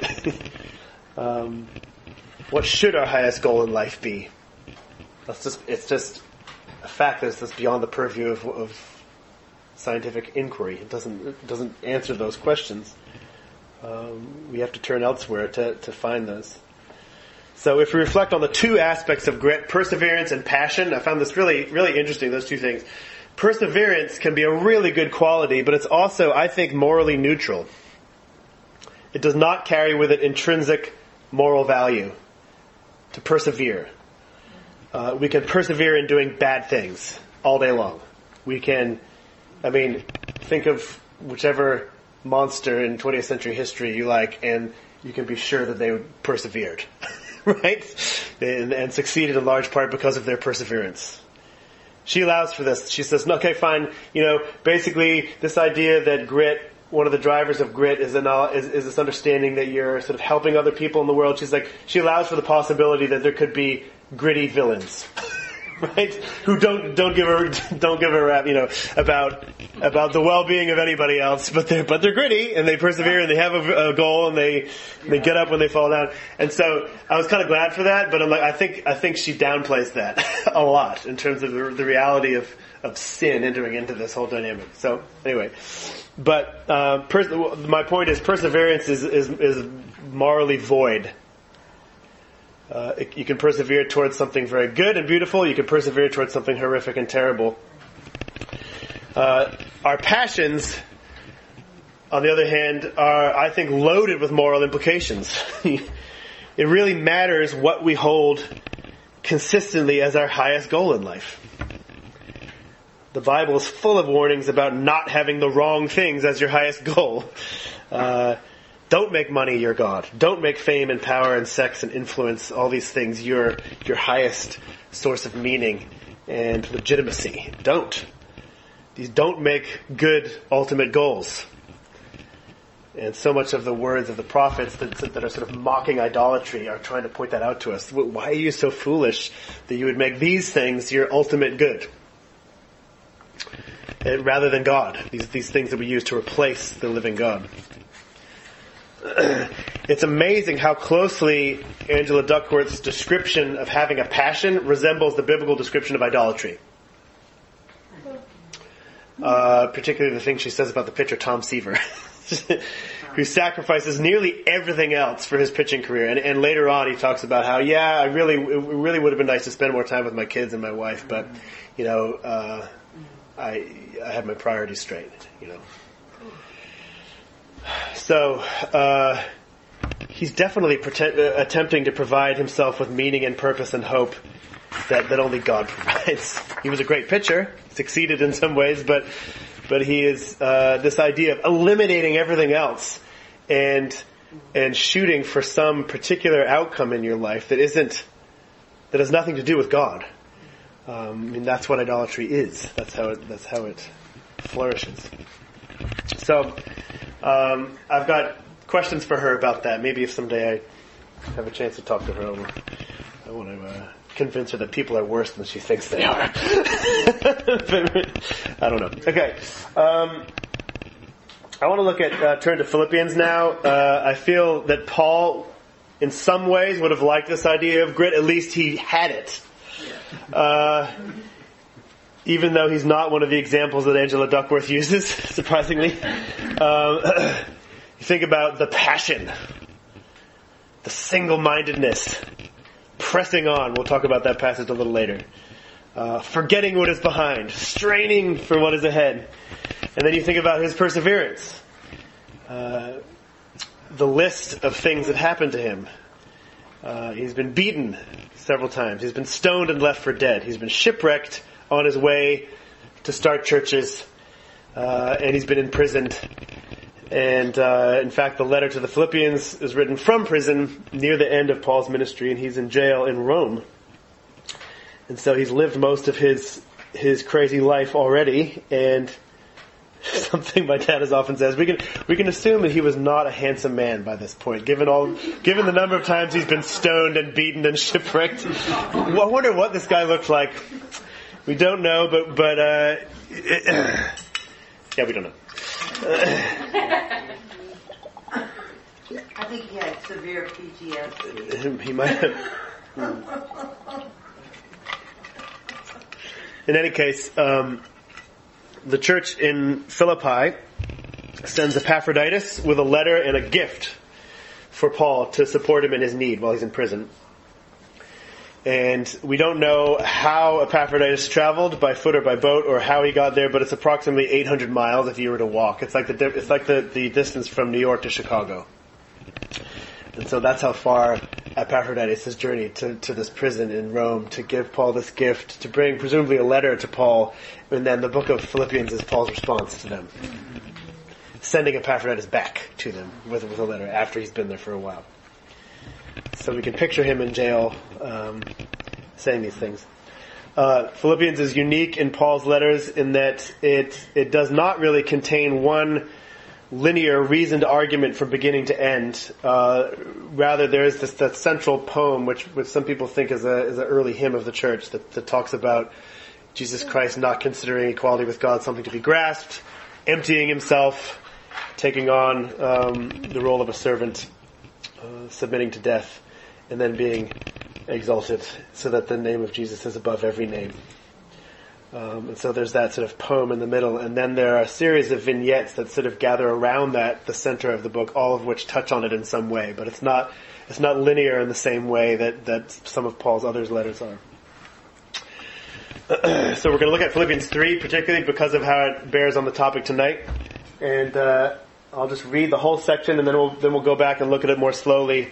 What should our highest goal in life be? It's just a fact that's just beyond the purview of scientific inquiry. It doesn't answer those questions. We have to turn elsewhere to find those. So if we reflect on the two aspects of grit, perseverance and passion, I found this really, really interesting, those two things. Perseverance can be a really good quality, but it's also, I think, morally neutral. It does not carry with it intrinsic moral value to persevere. We can persevere in doing bad things all day long. We can, think of whichever monster in 20th century history you like, and you can be sure that they persevered. Right? And succeeded in large part because of their perseverance. She allows for this. She says, okay, fine, basically this idea that grit, one of the drivers of grit is this understanding that you're sort of helping other people in the world. She allows for the possibility that there could be gritty villains. Right? Who don't give a rap, about the well-being of anybody else, but they're gritty and they persevere and they have a goal and they get up when they fall down. And so I was kind of glad for that, but I'm like, I think she downplays that a lot in terms of the reality of sin entering into this whole dynamic. So anyway, but my point is perseverance is morally void. You can persevere towards something very good and beautiful. You can persevere towards something horrific and terrible. Our passions, on the other hand, are, I think, loaded with moral implications. It really matters what we hold consistently as our highest goal in life. The Bible is full of warnings about not having the wrong things as your highest goal. Don't make money your God. Don't make fame and power and sex and influence, all these things, your highest source of meaning and legitimacy. Don't make good ultimate goals. And so much of the words of the prophets that are sort of mocking idolatry are trying to point that out to us. Why are you so foolish that you would make these things your ultimate good? Rather than God. These things that we use to replace the living God. It's amazing how closely Angela Duckworth's description of having a passion resembles the biblical description of idolatry. Particularly the thing she says about the pitcher Tom Seaver, who sacrifices nearly everything else for his pitching career. And later on he talks about how, it really would have been nice to spend more time with my kids and my wife, but, I had my priorities straight, So, he's definitely attempting to provide himself with meaning and purpose and hope that only God provides. He was a great pitcher, succeeded in some ways, but he is this idea of eliminating everything else and shooting for some particular outcome in your life that has nothing to do with God. That's what idolatry is. That's how it flourishes. So, I've got questions for her about that. Maybe if someday I have a chance to talk to her, I want to convince her that people are worse than she thinks they are. I don't know. Okay. I want to look at, turn to Philippians now. I feel that Paul, in some ways, would have liked this idea of grit. At least he had it. Even though he's not one of the examples that Angela Duckworth uses, surprisingly. You think about the passion, the single-mindedness, pressing on. We'll talk about that passage a little later. Forgetting what is behind, straining for what is ahead. And then you think about his perseverance. the list of things that happened to him. He's been beaten several times. He's been stoned and left for dead. He's been shipwrecked on his way to start churches. And he's been imprisoned. And in fact, the letter to the Philippians is written from prison near the end of Paul's ministry, and he's in jail in Rome. And so he's lived most of his crazy life already, and something my dad has often says, we can assume that he was not a handsome man by this point, given the number of times he's been stoned and beaten and shipwrecked. I wonder what this guy looked like. We don't know, but yeah, we don't know. I think he had severe PTSD. He might have. In any case, the church in Philippi sends Epaphroditus with a letter and a gift for Paul to support him in his need while he's in prison. And we don't know how Epaphroditus traveled, by foot or by boat, or how he got there, but it's approximately 800 miles if you were to walk. It's like the distance from New York to Chicago. And so that's how far Epaphroditus has journeyed to this prison in Rome to give Paul this gift, to bring presumably a letter to Paul, and then the book of Philippians is Paul's response to them, sending Epaphroditus back to them with a letter after he's been there for a while. So we can picture him in jail saying these things. Philippians is unique in Paul's letters in that it does not really contain one linear, reasoned argument from beginning to end. Rather, there is that central poem, which some people think is an early hymn of the church that talks about Jesus Christ not considering equality with God something to be grasped, emptying himself, taking on the role of a servant, submitting to death, and then being exalted so that the name of Jesus is above every name. And so there's that sort of poem in the middle, and then there are a series of vignettes that sort of gather around that, the center of the book, all of which touch on it in some way, but it's not linear in the same way that some of Paul's other letters are. So we're going to look at Philippians 3, particularly because of how it bears on the topic tonight, and I'll just read the whole section, and then we'll go back and look at it more slowly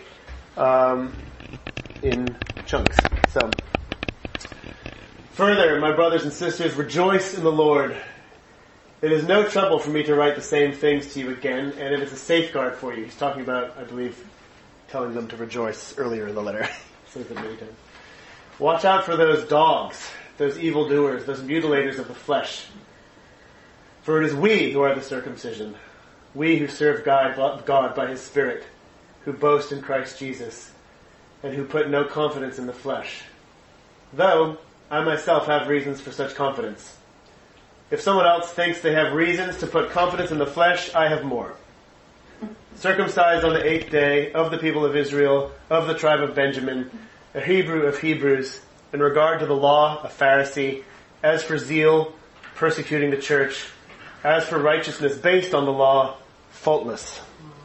in chunks. So, further, my brothers and sisters, rejoice in the Lord. It is no trouble for me to write the same things to you again, and it is a safeguard for you. He's talking about, I believe, telling them to rejoice earlier in the letter. Says it many times. Watch out for those dogs, those evildoers, those mutilators of the flesh. For it is we who are the circumcision, we who serve God by His Spirit, who boast in Christ Jesus, and who put no confidence in the flesh. Though I myself have reasons for such confidence. If someone else thinks they have reasons to put confidence in the flesh, I have more. Circumcised on the 8th day, of the people of Israel, of the tribe of Benjamin, a Hebrew of Hebrews, in regard to the law, a Pharisee, as for zeal, persecuting the church, as for righteousness based on the law, faultless.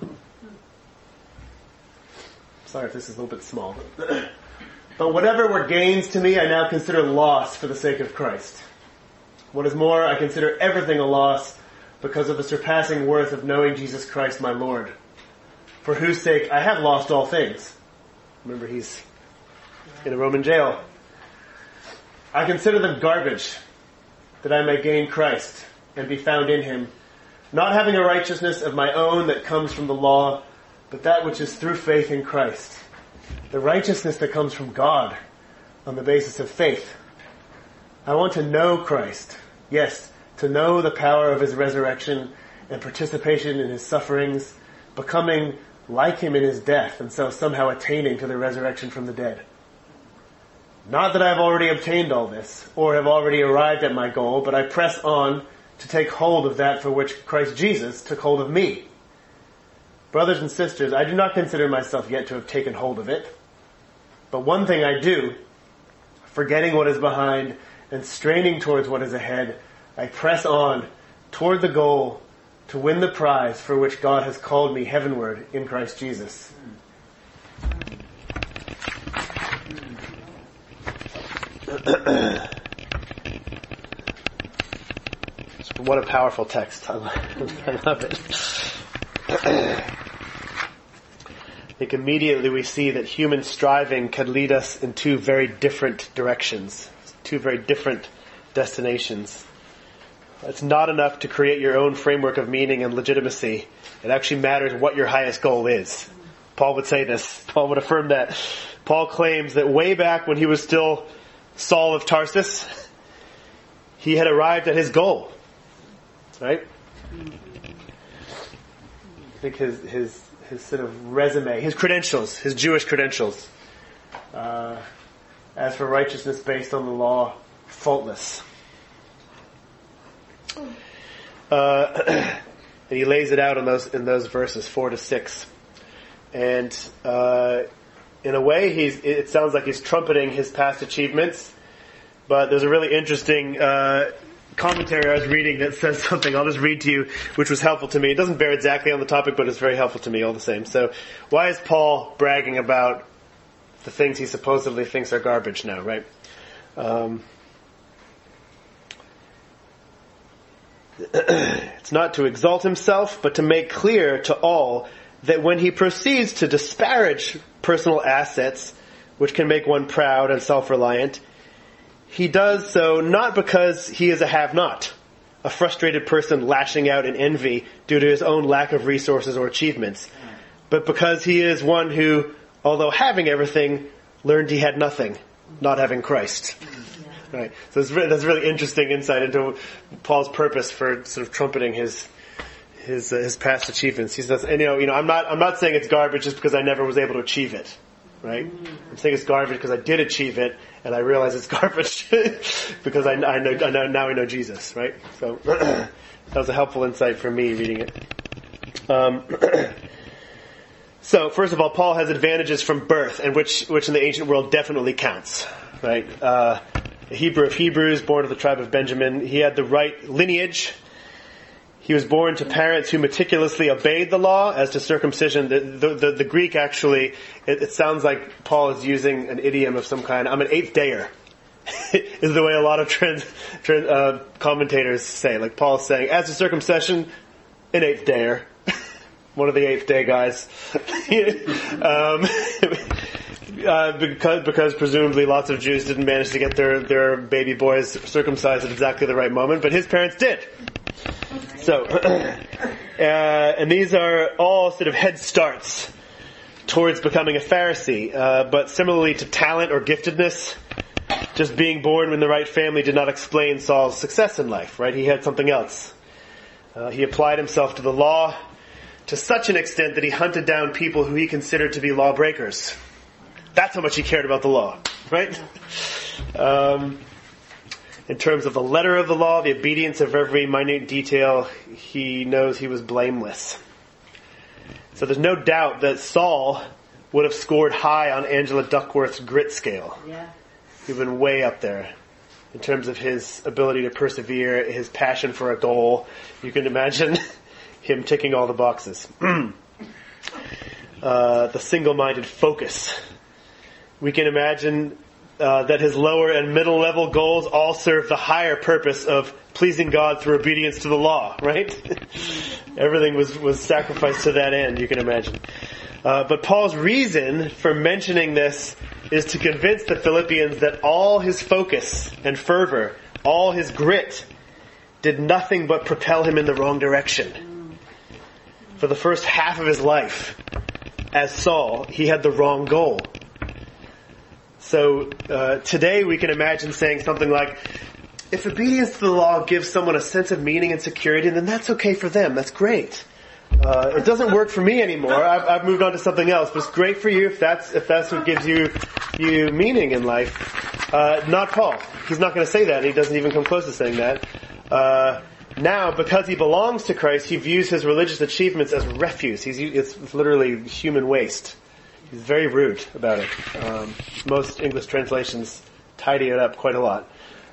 Sorry if this is a little bit small. But whatever were gains to me, I now consider loss for the sake of Christ. What is more, I consider everything a loss because of the surpassing worth of knowing Jesus Christ my Lord, for whose sake I have lost all things. Remember, he's in a Roman jail. I consider them garbage, that I may gain Christ and be found in Him, not having a righteousness of my own that comes from the law, but that which is through faith in Christ, the righteousness that comes from God on the basis of faith. I want to know Christ, yes, to know the power of His resurrection and participation in His sufferings, becoming like Him in His death, and so somehow attaining to the resurrection from the dead. Not that I have already obtained all this, or have already arrived at my goal, but I press on to take hold of that for which Christ Jesus took hold of me. Brothers and sisters, I do not consider myself yet to have taken hold of it. But one thing I do, forgetting what is behind and straining towards what is ahead, I press on toward the goal to win the prize for which God has called me heavenward in Christ Jesus. What a powerful text. I love it. I think immediately we see that human striving can lead us in two very different directions, two very different destinations. It's not enough to create your own framework of meaning and legitimacy. It actually matters what your highest goal is. Paul would say this. Paul would affirm that. Paul claims that way back when he was still Saul of Tarsus, he had arrived at his goal. Right? I think his sort of resume, his credentials, his Jewish credentials. As for righteousness based on the law, faultless. And he lays it out in those verses 4-6, and in a way, it sounds like he's trumpeting his past achievements. But there's a really interesting commentary I was reading that says something. I'll just read to you, which was helpful to me. It doesn't bear exactly on the topic, but it's very helpful to me all the same. So, why is Paul bragging about the things he supposedly thinks are garbage now? Right? It's not to exalt himself, but to make clear to all that when he proceeds to disparage personal assets, which can make one proud and self-reliant, he does so not because he is a have-not, a frustrated person lashing out in envy due to his own lack of resources or achievements, but because he is one who, although having everything, learned he had nothing, not having Christ. Right. So that's really interesting insight into Paul's purpose for sort of trumpeting his past achievements. He says, and I'm not saying it's garbage just because I never was able to achieve it. Right? I'm saying it's garbage because I did achieve it, and I realize it's garbage because I know Jesus. Right? So that was a helpful insight for me reading it. So first of all, Paul has advantages from birth, and which in the ancient world definitely counts. Right? A Hebrew of Hebrews, born of the tribe of Benjamin. He had the right lineage. He was born to parents who meticulously obeyed the law. As to circumcision, the Greek actually, it sounds like Paul is using an idiom of some kind. I'm an eighth dayer, is the way a lot of commentators say. Like Paul's saying, as to circumcision, an eighth dayer. One of the eighth day guys. Because presumably lots of Jews didn't manage to get their baby boys circumcised at exactly the right moment, but his parents did. So, and these are all sort of head starts towards becoming a Pharisee. But similarly to talent or giftedness, just being born in the right family did not explain Saul's success in life, right? He had something else. He applied himself to the law to such an extent that he hunted down people who he considered to be lawbreakers. That's how much he cared about the law, right? In terms of the letter of the law, the obedience of every minute detail, he knows he was blameless. So there's no doubt that Saul would have scored high on Angela Duckworth's grit scale. Yeah. He'd been way up there in terms of his ability to persevere, his passion for a goal. You can imagine him ticking all the boxes. The single-minded focus. We can imagine that his lower and middle level goals all serve the higher purpose of pleasing God through obedience to the law, right? Everything was sacrificed to that end, you can imagine. But Paul's reason for mentioning this is to convince the Philippians that all his focus and fervor, all his grit, did nothing but propel him in the wrong direction. For the first half of his life, as Saul, he had the wrong goal. So today we can imagine saying something like, if obedience to the law gives someone a sense of meaning and security, then that's okay for them. That's great. It doesn't work for me anymore. I've moved on to something else. But it's great for you if that's what gives you meaning in life. Not Paul. He's not going to say that. He doesn't even come close to saying that. Now, because he belongs to Christ, he views his religious achievements as refuse. It's literally human waste. He's very rude about it. Most English translations tidy it up quite a lot.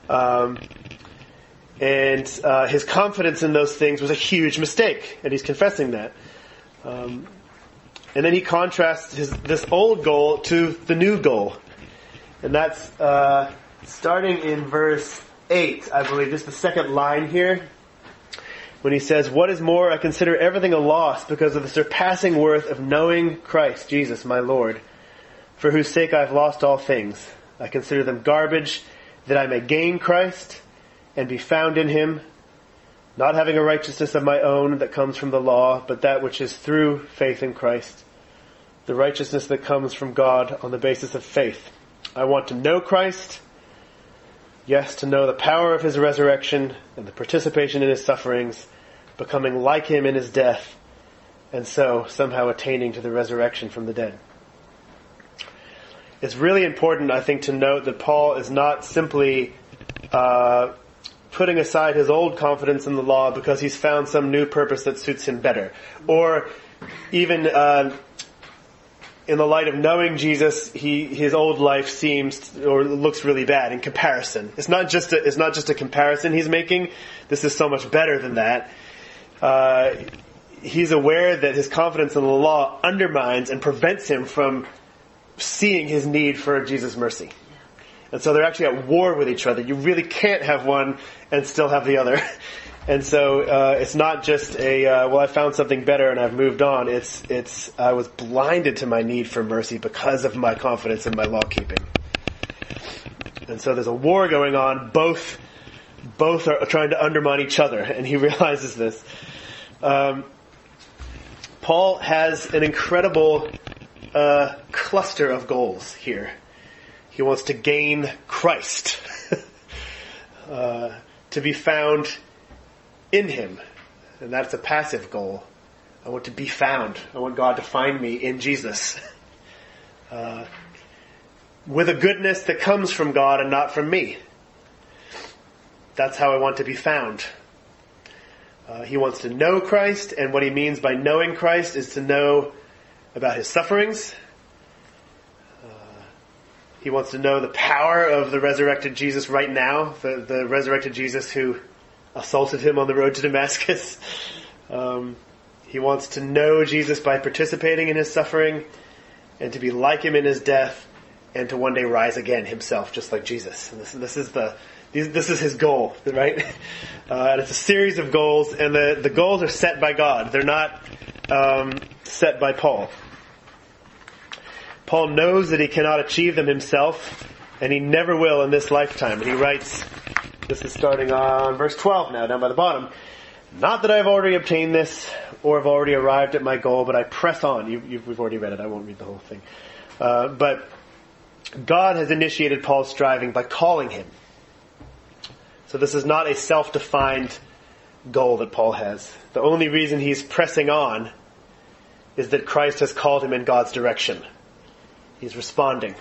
And his confidence in those things was a huge mistake, and he's confessing that. And then he contrasts this old goal to the new goal. And that's starting in verse 8, I believe, just the second line here. when he says, "What is more, I consider everything a loss because of the surpassing worth of knowing Christ Jesus, my Lord, for whose sake I have lost all things. I consider them garbage, that I may gain Christ and be found in him, not having a righteousness of my own that comes from the law, but that which is through faith in Christ, the righteousness that comes from God on the basis of faith. I want to know Christ, yes, to know the power of his resurrection and the participation in his sufferings, becoming like him in his death, and so somehow attaining to the resurrection from the dead." It's really important, I think, to note that Paul is not simply putting aside his old confidence in the law because he's found some new purpose that suits him better. Or even in the light of knowing Jesus, his old life seems or looks really bad in comparison. It's not just a comparison he's making. This is so much better than that. He's aware that his confidence in the law undermines and prevents him from seeing his need for Jesus' mercy. And so they're actually at war with each other. You really can't have one and still have the other. And so it's not just I found something better and I've moved on. It's I was blinded to my need for mercy because of my confidence in my law keeping. And so there's a war going on. Both are trying to undermine each other, and he realizes this. Paul has an incredible cluster of goals here. He wants to gain Christ, to be found in him, and that's a passive goal. I want to be found. I want God to find me in Jesus, with a goodness that comes from God and not from me. That's how I want to be found. He wants to know Christ, and what he means by knowing Christ is to know about his sufferings. He wants to know the power of the resurrected Jesus right now, the resurrected Jesus who assaulted him on the road to Damascus. He wants to know Jesus by participating in his suffering, and to be like him in his death, and to one day rise again himself, just like Jesus. And this is his goal, right? And it's a series of goals, and the goals are set by God. They're not set by Paul. Paul knows that he cannot achieve them himself, and he never will in this lifetime. And he writes, this is starting on verse 12 now, down by the bottom. "Not that I have already obtained this, or have already arrived at my goal, but I press on." We've already read it, I won't read the whole thing. But God has initiated Paul's striving by calling him. So this is not a self-defined goal that Paul has. The only reason he's pressing on is that Christ has called him in God's direction. He's responding.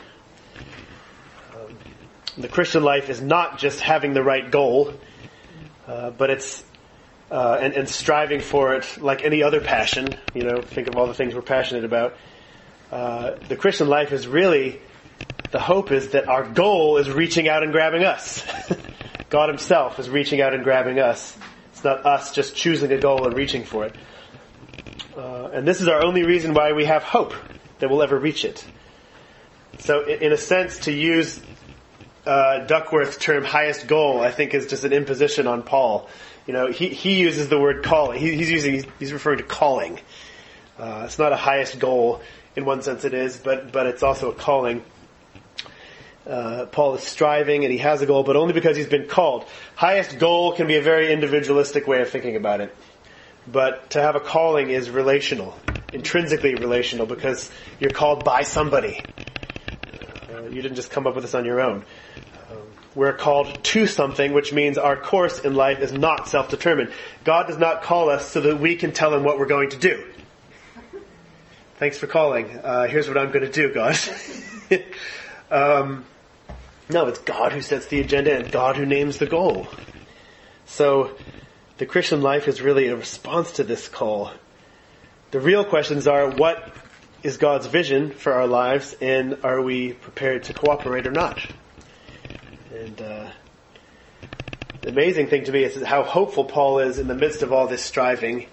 The Christian life is not just having the right goal, but it's and striving for it like any other passion. Think of all the things we're passionate about. The Christian life is really, the hope is that our goal is reaching out and grabbing us. God himself is reaching out and grabbing us. It's not us just choosing a goal and reaching for it. And this is our only reason why we have hope that we'll ever reach it. So in a sense, to use Duckworth's term highest goal, I think is just an imposition on Paul. He uses the word calling. He's referring to calling. It's not a highest goal. In one sense it is, but it's also a calling. Paul is striving and he has a goal, but only because he's been called. Highest goal can be a very individualistic way of thinking about it. But to have a calling is relational, intrinsically relational, because you're called by somebody. You didn't just come up with this on your own. We're called to something, which means our course in life is not self-determined. God does not call us so that we can tell him what we're going to do. Thanks for calling. Here's what I'm going to do, God. No, it's God who sets the agenda and God who names the goal. So the Christian life is really a response to this call. The real questions are, what is God's vision for our lives, and are we prepared to cooperate or not? And the amazing thing to me is how hopeful Paul is in the midst of all this striving,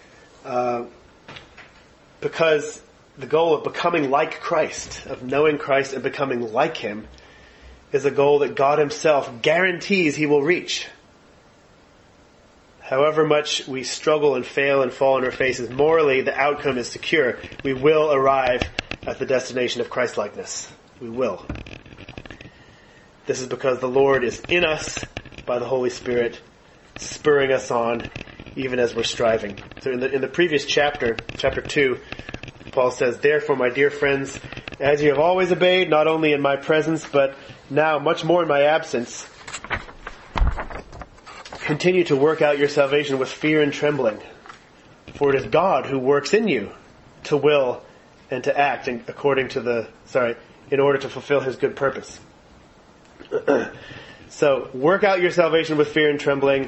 because the goal of becoming like Christ, of knowing Christ and becoming like him, is a goal that God himself guarantees he will reach. However much we struggle and fail and fall on our faces, morally the outcome is secure. We will arrive at the destination of Christ-likeness. We will. This is because the Lord is in us by the Holy Spirit, spurring us on even as we're striving. So in the previous chapter 2, Paul says, "Therefore, my dear friends, as you have always obeyed, not only in my presence, but now much more in my absence, continue to work out your salvation with fear and trembling. For it is God who works in you to will and to act in order to fulfill his good purpose." So, work out your salvation with fear and trembling,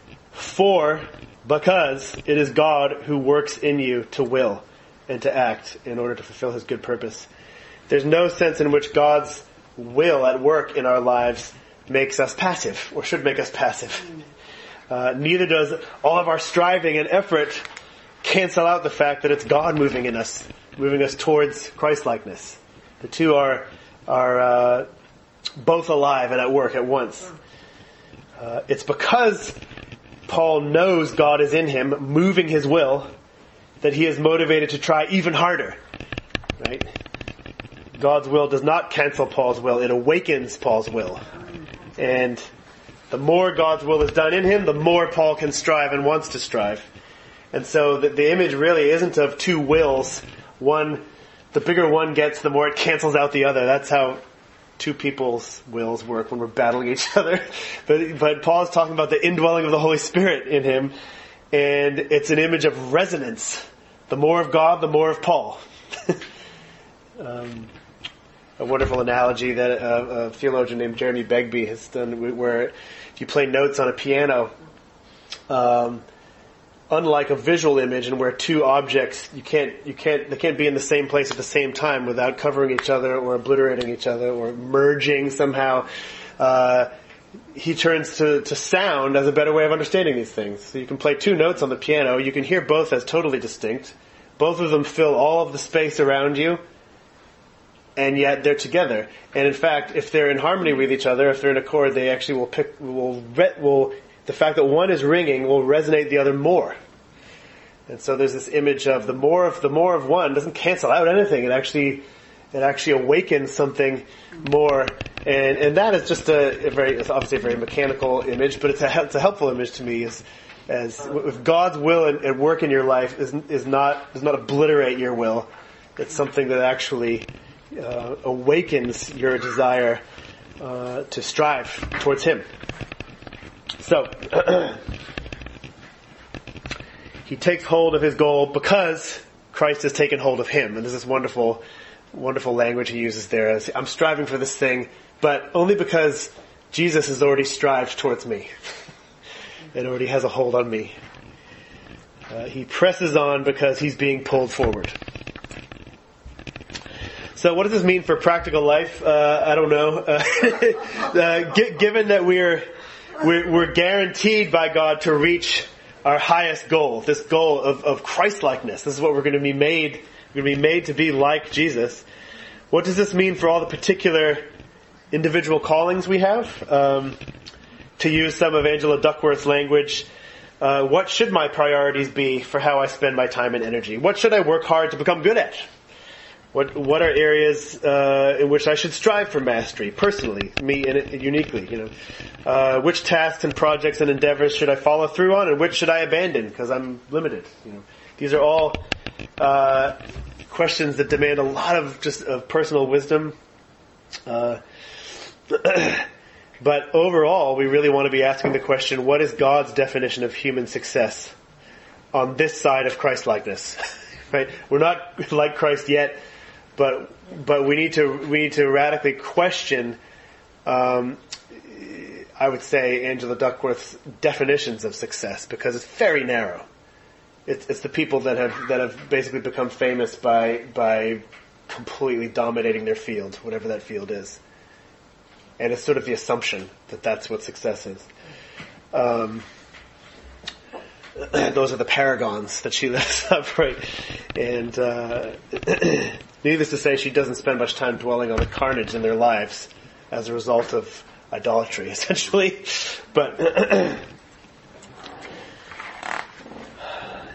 because it is God who works in you to will and to act in order to fulfill his good purpose. There's no sense in which God's will at work in our lives makes us passive, or should make us passive. Neither does all of our striving and effort cancel out the fact that it's God moving us towards Christ-likeness. The two are both alive and at work at once. It's because Paul knows God is in him, moving his will, that he is motivated to try even harder. Right? God's will does not cancel Paul's will, it awakens Paul's will. And the more God's will is done in him, the more Paul can strive and wants to strive. And so the image really isn't of two wills. The bigger one gets, the more it cancels out the other. That's how two people's wills work when we're battling each other. But Paul is talking about the indwelling of the Holy Spirit in him. And it's an image of resonance. The more of God, the more of Paul. A wonderful analogy that a theologian named Jeremy Begbie has done, where if you play notes on a piano, unlike a visual image, and where two objects they can't be in the same place at the same time without covering each other or obliterating each other or merging somehow. He turns to sound as a better way of understanding these things. So you can play two notes on the piano, you can hear both as totally distinct. Both of them fill all of the space around you, and yet they're together. And in fact, if they're in harmony with each other, if they're in accord, they actually the fact that one is ringing will resonate the other more. And so there's this image of the more of one doesn't cancel out anything. It actually awakens something more. And that is just it's obviously a very mechanical image, but it's a helpful image to me as if God's will and work in your life does not obliterate your will. It's something that actually awakens your desire to strive towards Him. So, he takes hold of his goal because Christ has taken hold of him. And there's this wonderful, wonderful language he uses there. As, I'm striving for this thing, but only because Jesus has already strived towards me. It already has a hold on me. He presses on because he's being pulled forward. So what does this mean for practical life? I don't know. Given that we're guaranteed by God to reach our highest goal, this goal of Christ-likeness. This is what we're going to be made. We're going to be made to be like Jesus. What does this mean for all the particular individual callings we have? To use some of Angela Duckworth's language, what should my priorities be for how I spend my time and energy? What should I work hard to become good at? What are areas in which I should strive for mastery, personally, me uniquely? Which tasks and projects and endeavors should I follow through on, and which should I abandon because I'm limited? These are all questions that demand a lot of personal wisdom. But overall, we really want to be asking the question: what is God's definition of human success on this side of Christ-likeness? Right? We're not like Christ yet. But we need to radically question, I would say, Angela Duckworth's definitions of success, because it's very narrow. It's the people that have basically become famous by completely dominating their field, whatever that field is, and it's sort of the assumption that that's what success is. Those are the paragons that she lifts up, right? And needless to say, she doesn't spend much time dwelling on the carnage in their lives as a result of idolatry, essentially. But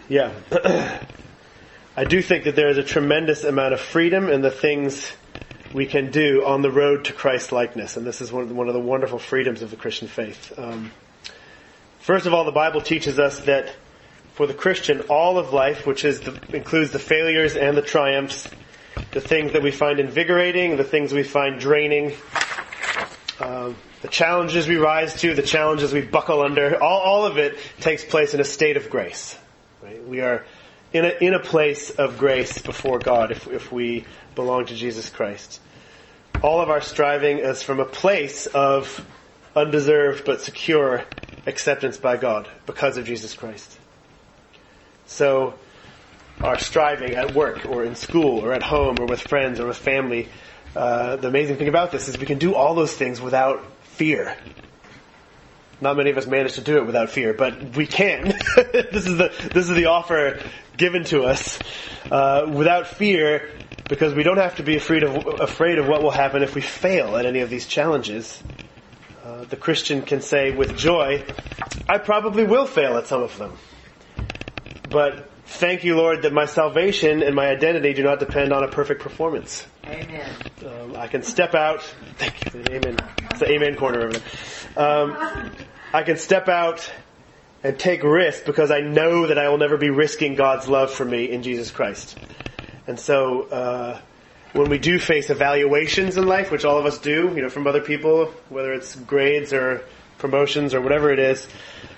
Yeah. I do think that there is a tremendous amount of freedom in the things we can do on the road to Christ-likeness. And this is one of the wonderful freedoms of the Christian faith. First of all, the Bible teaches us that for the Christian, all of life, which includes the failures and the triumphs, the things that we find invigorating, the things we find draining, the challenges we rise to, the challenges we buckle under, all of it takes place in a state of grace. Right? We are in a place of grace before God if we belong to Jesus Christ. All of our striving is from a place of undeserved but secure acceptance by God because of Jesus Christ. So our striving at work or in school or at home or with friends or with family, the amazing thing about this is we can do all those things without fear. Not many of us manage to do it without fear, but we can. This is the offer given to us without fear, because we don't have to be afraid of what will happen if we fail at any of these challenges. The Christian can say with joy, I probably will fail at some of them. But thank you, Lord, that my salvation and my identity do not depend on a perfect performance. Amen. I can step out. Thank you for the amen. It's the amen corner over there. I can step out and take risks because I know that I will never be risking God's love for me in Jesus Christ. And so, when we do face evaluations in life, which all of us do, from other people, whether it's grades or promotions or whatever it is,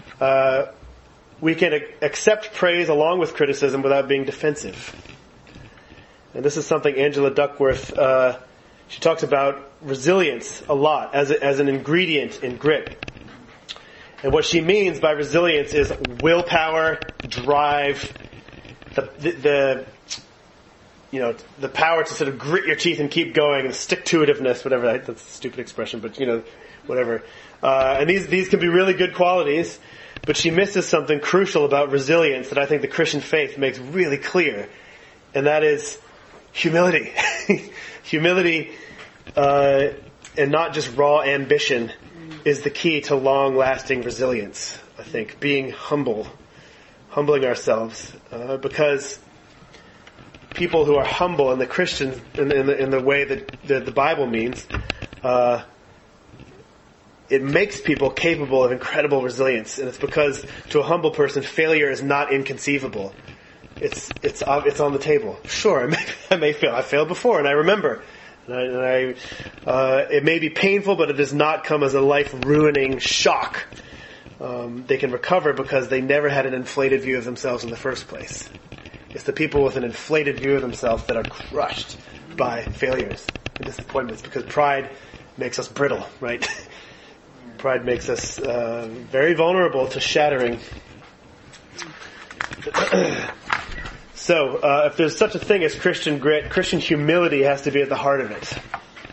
we can accept praise along with criticism without being defensive. And this is something Angela Duckworth, she talks about resilience a lot as an ingredient in grit. And what she means by resilience is willpower, drive, the power to sort of grit your teeth and keep going, and stick-to-itiveness, whatever, that's a stupid expression, but whatever. And these can be really good qualities, but she misses something crucial about resilience that I think the Christian faith makes really clear, and that is humility. Humility, and not just raw ambition, is the key to long-lasting resilience, I think. Being humbling ourselves, because people who are humble in the Christian, in the way that the Bible means, it makes people capable of incredible resilience, and it's because to a humble person, failure is not inconceivable. It's on the table. Sure, I may fail. I failed before, and I remember. It may be painful, but it does not come as a life-ruining shock. They can recover because they never had an inflated view of themselves in the first place. It's the people with an inflated view of themselves that are crushed by failures and disappointments, because pride makes us brittle, right? Pride makes us very vulnerable to shattering. So, if there's such a thing as Christian grit, Christian humility has to be at the heart of it.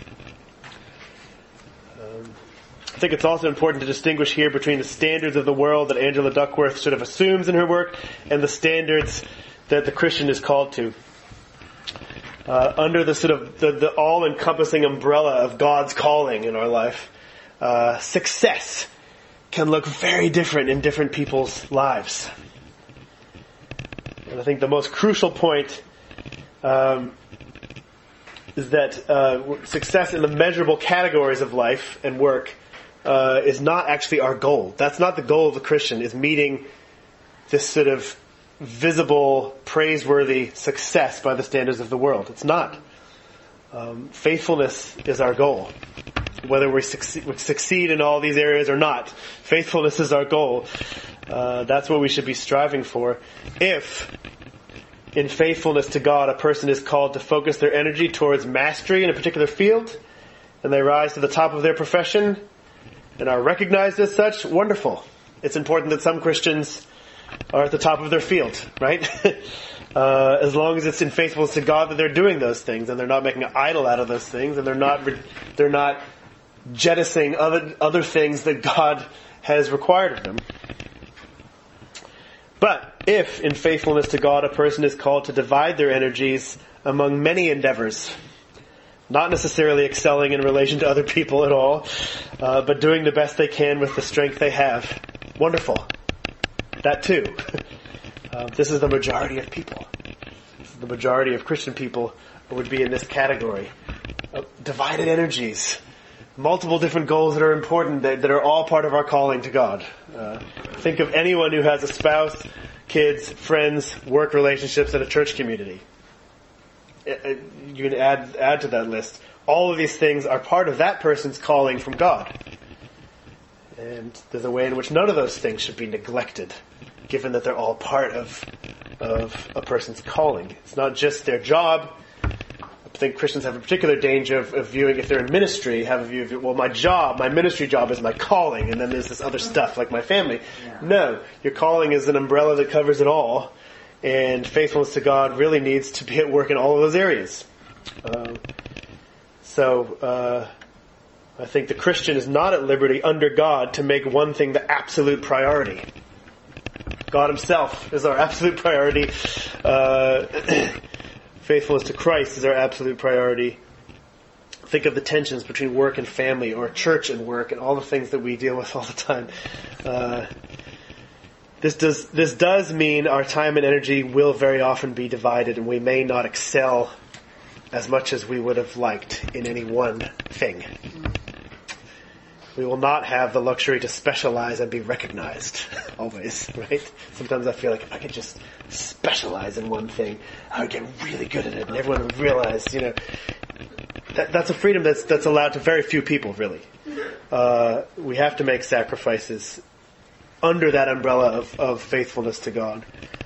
I think it's also important to distinguish here between the standards of the world that Angela Duckworth sort of assumes in her work and the standards that the Christian is called to. Under the sort of the all-encompassing umbrella of God's calling in our life, success can look very different in different people's lives. And I think the most crucial point is that success in the measurable categories of life and work is not actually our goal. That's not the goal of the Christian, is meeting this sort of visible, praiseworthy success by the standards of the world. It's not. Faithfulness is our goal. Whether we succeed in all these areas or not, faithfulness is our goal. That's what we should be striving for. If, in faithfulness to God, a person is called to focus their energy towards mastery in a particular field, and they rise to the top of their profession and are recognized as such, wonderful. It's important that some Christians are at the top of their field, right? As long as it's in faithfulness to God that they're doing those things, and they're not making an idol out of those things, and they're not jettisoning other things that God has required of them. But if, in faithfulness to God, a person is called to divide their energies among many endeavors, not necessarily excelling in relation to other people at all, but doing the best they can with the strength they have, wonderful. That too. This is the majority of people. The majority of Christian people would be in this category. Divided energies. Multiple different goals that are important, that are all part of our calling to God. Think of anyone who has a spouse, kids, friends, work relationships, and a church community. You can add to that list. All of these things are part of that person's calling from God. And there's a way in which none of those things should be neglected, given that they're all part of a person's calling. It's not just their job. I think Christians have a particular danger of viewing, if they're in ministry, have a view of, well, my ministry job is my calling, and then there's this other stuff like my family. Yeah. No, your calling is an umbrella that covers it all, and faithfulness to God really needs to be at work in all of those areas. I think the Christian is not at liberty under God to make one thing the absolute priority. God himself is our absolute priority. Faithfulness to Christ is our absolute priority. Think of the tensions between work and family, or church and work, and all the things that we deal with all the time. This does mean our time and energy will very often be divided, and we may not excel as much as we would have liked in any one thing. We will not have the luxury to specialize and be recognized, always, right? Sometimes I feel like if I could just specialize in one thing, I would get really good at it, and everyone would realize, that's a freedom that's allowed to very few people, really. We have to make sacrifices under that umbrella of faithfulness to God.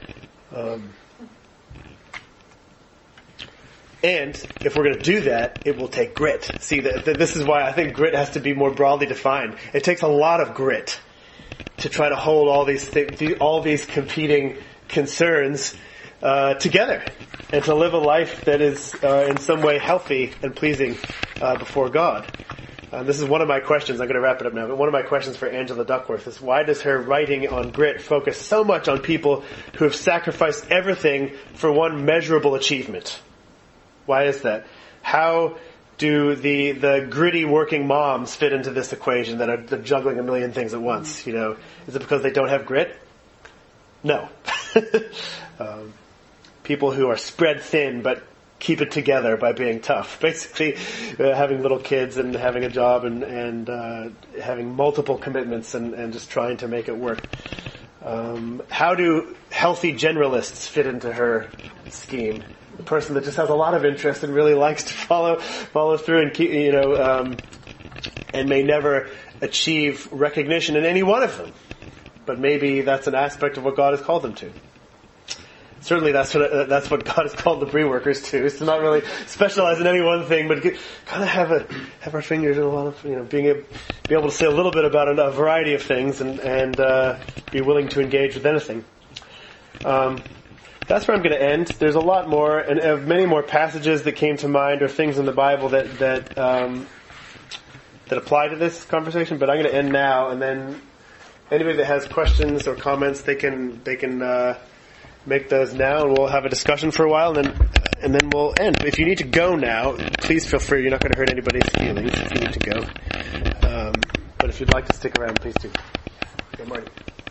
And if we're going to do that, it will take grit. See, this is why I think grit has to be more broadly defined. It takes a lot of grit to try to hold all these competing concerns together, and to live a life that is in some way healthy and pleasing before God. This is one of my questions. I'm going to wrap it up now. But one of my questions for Angela Duckworth is, why does her writing on grit focus so much on people who have sacrificed everything for one measurable achievement? Why is that? How do the gritty working moms fit into this equation that are juggling a million things at once? Is it because they don't have grit? No. People who are spread thin but keep it together by being tough. Basically, having little kids and having a job and having multiple commitments and just trying to make it work. How do healthy generalists fit into her scheme? The person that just has a lot of interest and really likes to follow through and keep, and may never achieve recognition in any one of them. But maybe that's an aspect of what God has called them to. Certainly that's what God has called the Brie workers to, is to not really specialize in any one thing, but kind of have our fingers in a lot of, be able to say a little bit about a variety of things and be willing to engage with anything. That's where I'm going to end. There's a lot more, and many more passages that came to mind, or things in the Bible that apply to this conversation. But I'm going to end now, and then anybody that has questions or comments, they can make those now, and we'll have a discussion for a while, and then we'll end. If you need to go now, please feel free. You're not going to hurt anybody's feelings if you need to go. But if you'd like to stick around, please do. Good morning.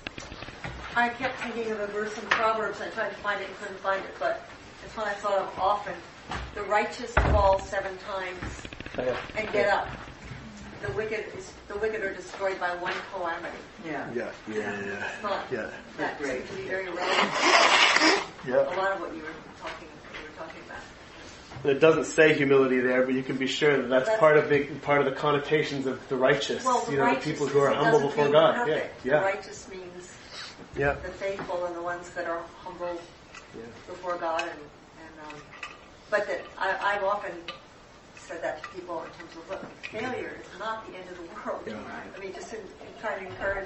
I kept thinking of a verse in Proverbs. I tried to find it and couldn't find it, but it's one I thought of often. The righteous fall 7 times and get up. The wicked are destroyed by one calamity. Yeah. It's not that seems to be very relevant. Yeah. A lot of what you were talking about. It doesn't say humility there, but you can be sure that that's part of the connotations of the righteous. Well, the people who are humble before God. Perfect. Yeah. Righteous means the faithful and the ones that are humble before God, but that I've often said that to people in terms of, look, failure is not the end of the world. Yeah. I mean, just in trying to encourage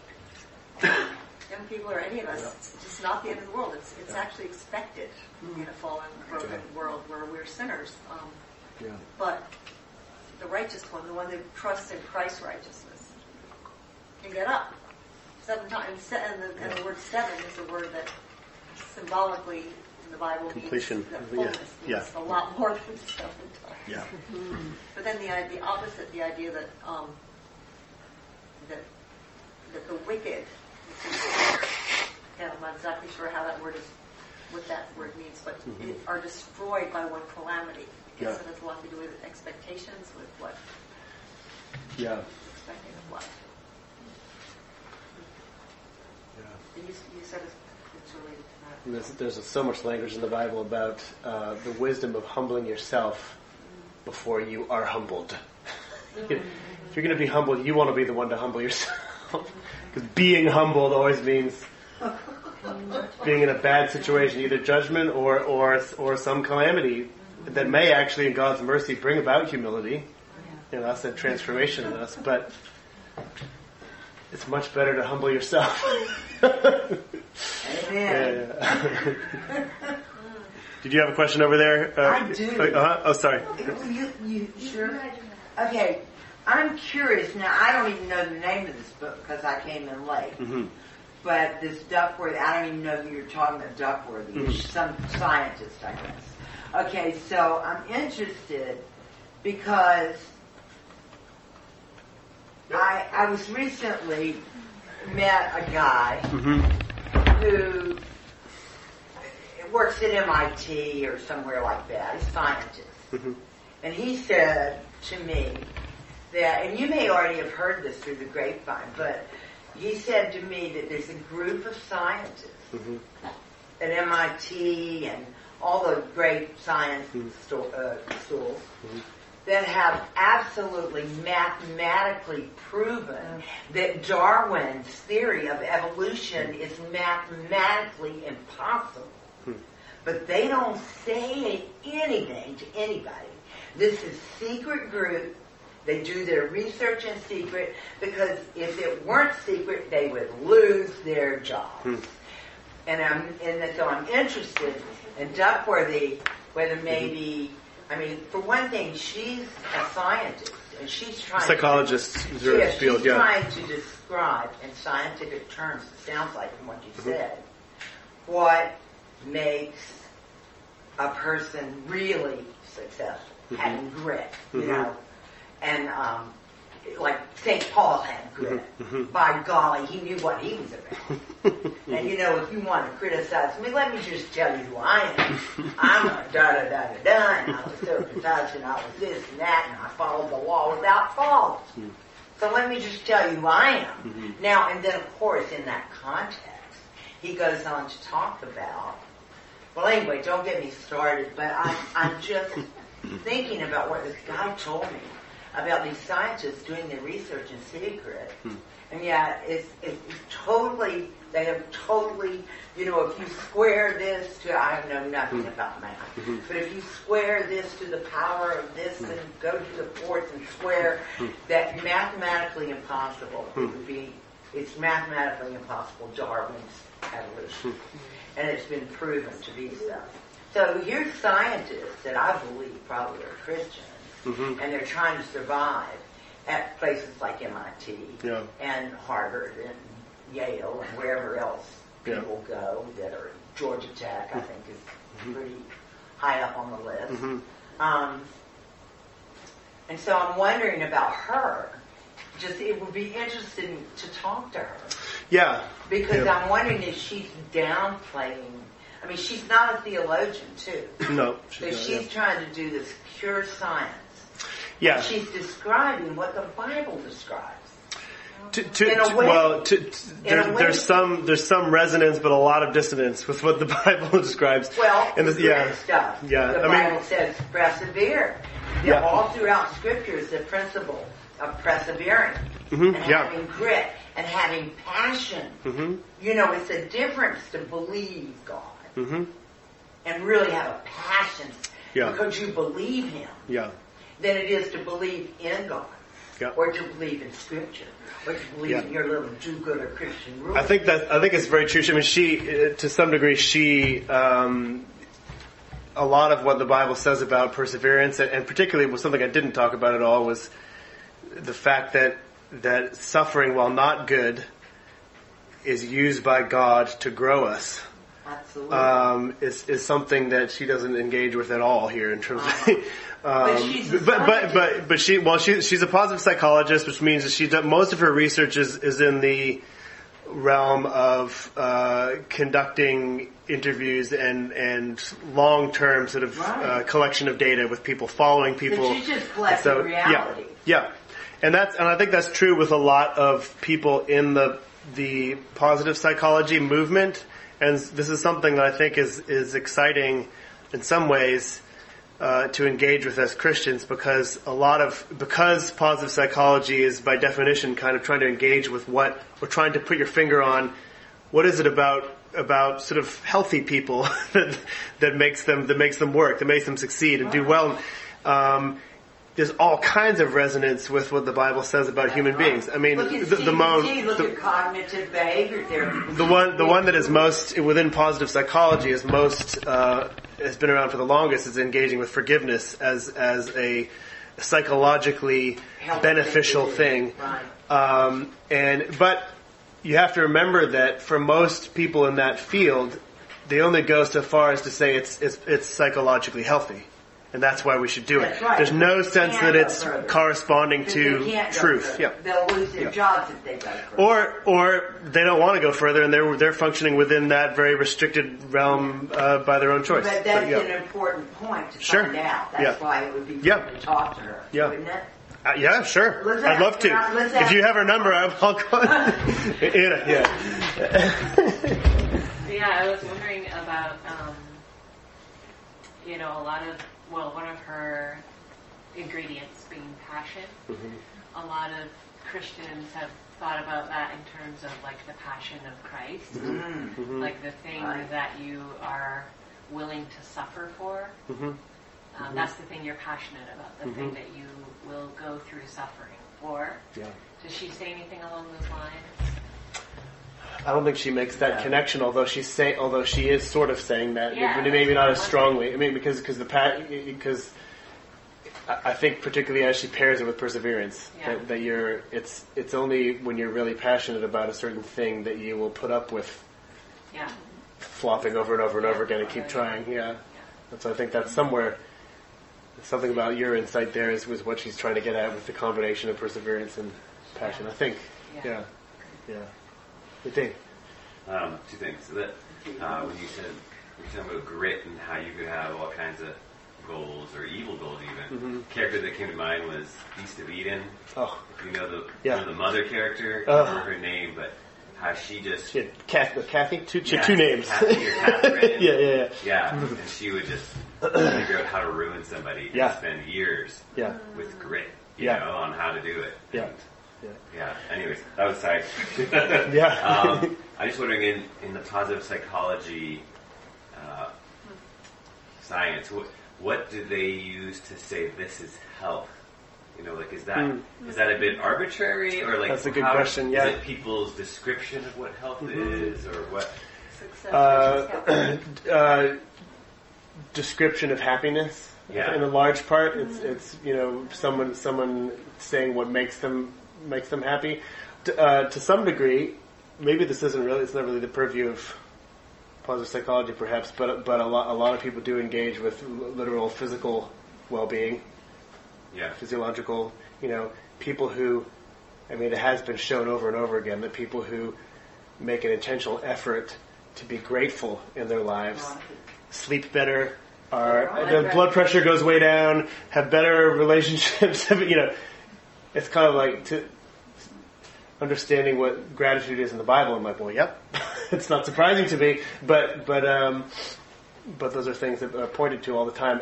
young people or any of us, it's just not the end of the world. It's actually expected in a fallen, broken world where we're sinners. But the righteous one, the one that trusts in Christ's righteousness, can get up 7 times. And the word 7 is a word that symbolically in the Bible completion. Means that fullness means a lot more than 7 times. Yeah. But then the opposite, the idea that that the wicked, again, I'm not exactly sure how that word is, what that word means, but are destroyed by one calamity. I guess it has a lot to do with expectations, with what expecting of life. And you said it's related to that. There's so much language in the Bible about the wisdom of humbling yourself before you are humbled. If you're going to be humbled, you want to be the one to humble yourself. Because being humbled always means being in a bad situation, either judgment or some calamity that may actually, in God's mercy, bring about humility in us and transformation in us. But it's much better to humble yourself. Amen. Did you have a question over there? I do. Oh, sorry. You sure? Okay. I'm curious. Now, I don't even know the name of this book because I came in late. Mm-hmm. But this Duckworth, I don't even know who you're talking about, Duckworth. Some scientist, I guess. Okay, so I'm interested because I was recently met a guy who works at MIT or somewhere like that. He's a scientist. And he said to me that, and you may already have heard this through the grapevine, but he said to me that there's a group of scientists at MIT and all the great science schools that have absolutely mathematically proven that Darwin's theory of evolution is mathematically impossible. But they don't say anything to anybody. This is a secret group. They do their research in secret because if it weren't secret, they would lose their jobs. So I'm interested in Duckworthy, whether maybe, I mean, for one thing, she's a scientist and she's trying psychologist she's trying to describe in scientific terms, it sounds like from what you said, what makes a person really successful, having grit, you know. And like St. Paul had grit. By golly, he knew what he was about. And you know, if you want to criticize me, let me just tell you who I am. I'm a da-da-da-da-da, and I was circumcised, and I was this and that, and I followed the law without fault. So let me just tell you who I am. Now, and then of course, in that context, he goes on to talk about, well anyway, don't get me started, but I'm just thinking about what this guy told me about these scientists doing their research in secret. And yet, it's totally, they have totally, you know, if you square this to, I know nothing about math, but if you square this to the power of this and go to the fourth and square that mathematically impossible, it would be, it's mathematically impossible, Darwin's evolution. And it's been proven to be so. So here's scientists that I believe probably are Christians, and they're trying to survive at places like MIT and Harvard and Yale and wherever else people go that are Georgia Tech, I think, is pretty high up on the list. And so I'm wondering about her. Just it would be interesting to talk to her. Yeah. Because I'm wondering if she's downplaying. I mean, she's not a theologian, too. No. She's trying to do this pure science. Yeah. She's describing what the Bible describes. There's some resonance, but a lot of dissonance with what the Bible describes. Well, stuff. Yeah. The Bible says persevere. All throughout Scripture is the principle of persevering and having grit and having passion. You know, it's a difference to believe God and really have a passion because you believe Him than it is to believe in God or to believe in Scripture or to believe in your little do-gooder Christian rules. I think it's very true. I mean, she, to some degree, a lot of what the Bible says about perseverance, and particularly was something I didn't talk about at all, was the fact that suffering, while not good, is used by God to grow us. Absolutely. Is something that she doesn't engage with at all here in terms of. But she's a positive psychologist, which means that most of her research is in the realm of conducting interviews and long-term sort of collection of data with people, following people. But you just collecting reality. Yeah. And I think that's true with a lot of people in the positive psychology movement. And this is something that I think is exciting in some ways to engage with as Christians, because positive psychology is by definition kind of trying to engage with or trying to put your finger on what is it about sort of healthy people that makes them work, that makes them succeed and do well. There's all kinds of resonance with what the Bible says about human beings. I mean, look at cognitive behavior therapy. The one that is most within positive psychology is most has been around for the longest is engaging with forgiveness as a psychologically beneficial thing. But you have to remember that for most people in that field, they only go so far as to say it's psychologically healthy. And that's why we should do it. Right. There's no sense that it's corresponding to truth. Yeah. They'll lose their jobs if they go further. Or they don't want to go further, and they're functioning within that very restricted realm by their own choice. But that's an important point to find out. That's why it would be fun to talk to her, wouldn't it? Yeah, sure. I'd love to. If you have her number, I'll call. Yeah, I was wondering about, one of her ingredients being passion. Mm-hmm. A lot of Christians have thought about that in terms of like the passion of Christ, mm-hmm. like the thing that you are willing to suffer for. Mm-hmm. That's the thing you're passionate about, the thing that you will go through suffering for. Yeah. Does she say anything along those lines? I don't think she makes that connection, although she is sort of saying that, maybe not as strongly. I mean, because I think particularly as she pairs it with perseverance, that it's only when you're really passionate about a certain thing that you will put up with flopping over and over and over again and keep trying. Yeah. So I think that's something about your insight there was what she's trying to get at with the combination of perseverance and passion. I think. Yeah. Dave. Two things. So that when you said about grit and how you could have all kinds of goals or evil goals, even character that came to mind was Beast of Eden. Oh, if you know the mother character, I don't remember her name, but how she just Kathy, two names. Kathy or Catherine. Yeah. And she would just figure out how to ruin somebody and spend years with grit, you know, on how to do it. Yeah. Anyways, that was side. I'm just wondering, in the positive psychology science, what do they use to say this is health? You know, like is that a bit arbitrary, or like that's a good question? Yeah. Is it people's description of what health is, or what? Description of happiness. Yeah. In a large part, it's someone saying what makes them happy. To some degree, maybe it's not really the purview of positive psychology perhaps, but a lot of people do engage with literal physical well-being. Yeah. Physiological, people who, it has been shown over and over again that people who make an intentional effort to be grateful in their lives sleep better, their blood pressure goes way down, have better relationships, it's kind of like understanding what gratitude is in the Bible. I'm like, well, yep, it's not surprising to me, but those are things that are pointed to all the time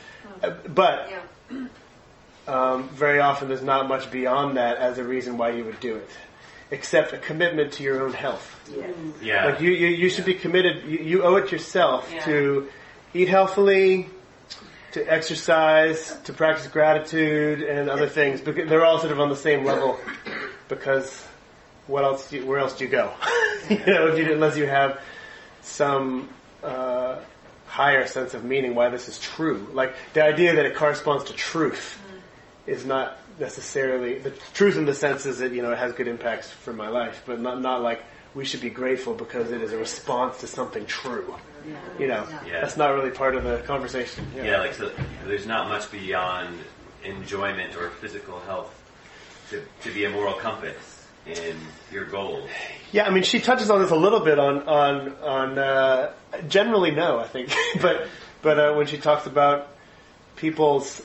very often there's not much beyond that as a reason why you would do it, except a commitment to your own health. Yeah. Like you should be committed. You owe it yourself to eat healthily, to exercise, to practice gratitude and other things. Because they're all sort of on the same level. Because where else do you go? Unless you have some higher sense of meaning why this is true. Like the idea that it corresponds to truth is not necessarily the truth in the sense is that it has good impacts for my life, but not like we should be grateful because it is a response to something true. That's not really part of the conversation. Like so there's not much beyond enjoyment or physical health to be a moral compass. and your goals? Yeah, I mean, she touches on this a little bit on generally no, I think, but when she talks about people's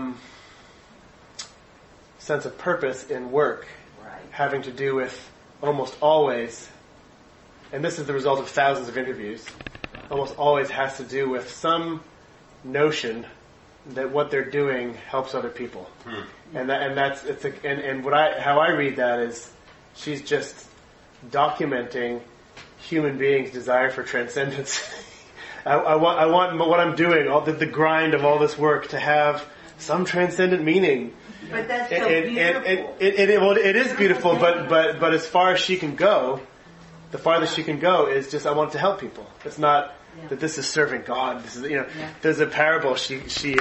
sense of purpose in work, having to do with almost always, and this is the result of thousands of interviews, almost always has to do with some notion that what they're doing helps other people, and how I read that is she's just documenting human beings' desire for transcendence. I want what I'm doing, all the grind of all this work, to have some transcendent meaning. But that's so beautiful. It is beautiful, but as far as she can go, the farthest she can go is just, I want to help people. It's not that this is serving God. This is, there's a parable she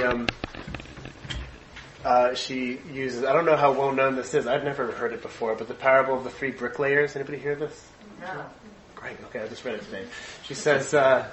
uses. I don't know how well known this is. I've never heard it before, but the parable of the 3 bricklayers. Anybody hear this? No. Great. Okay, I just read it today. She says,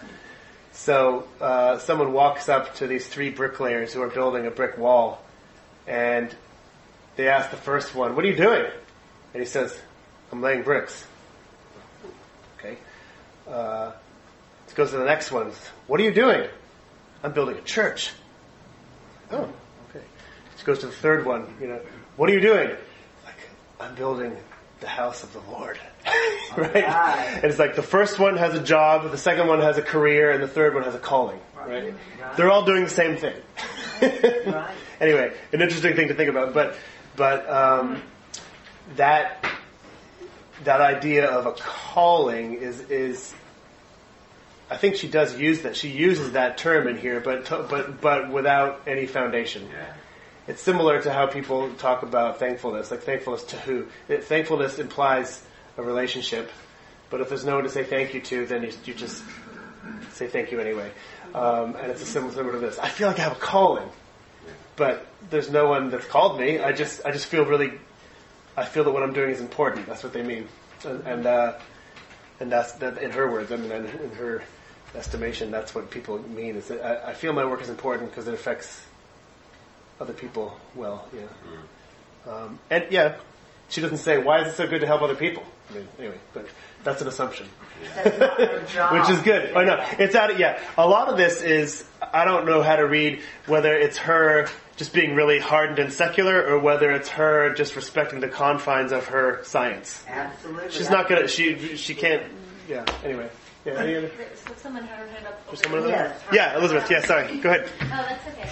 someone walks up to these 3 bricklayers who are building a brick wall, and they ask the first one, "What are you doing?" And he says, "I'm laying bricks." Okay. Let's go to the next one. "What are you doing?" "I'm building a church." "Oh, okay." Let's go to the third one. "What are you doing?" "Like, I'm building the house of the Lord." Right? And it's like the first one has a job, the second one has a career, and the third one has a calling. Right? They're all doing the same thing. Anyway, an interesting thing to think about. But that idea of a calling is I think she does use that. She uses that term in here, but without any foundation. Yeah. It's similar to how people talk about thankfulness. Like, thankfulness to who? Thankfulness implies a relationship, but if there's no one to say thank you to, then you just say thank you anyway. And it's similar to this. I feel like I have a calling, but there's no one that's called me. I just feel I feel that what I'm doing is important. That's what they mean, and that's that in her words. I mean, in her estimation, that's what people mean. Is that I feel my work is important because it affects other people well. And she doesn't say, "Why is it so good to help other people?" I mean, anyway, but that's an assumption. That's not her job. Which is good. I know. It's a lot of this is, I don't know how to read whether it's her just being really hardened and secular, or whether it's her just respecting the confines of her science. Absolutely. She's not gonna, she can't, anyway. Yeah, any other? So someone had her hand up. There's someone over Yes. there? Yeah, Elizabeth, sorry. Go ahead. Oh, that's okay.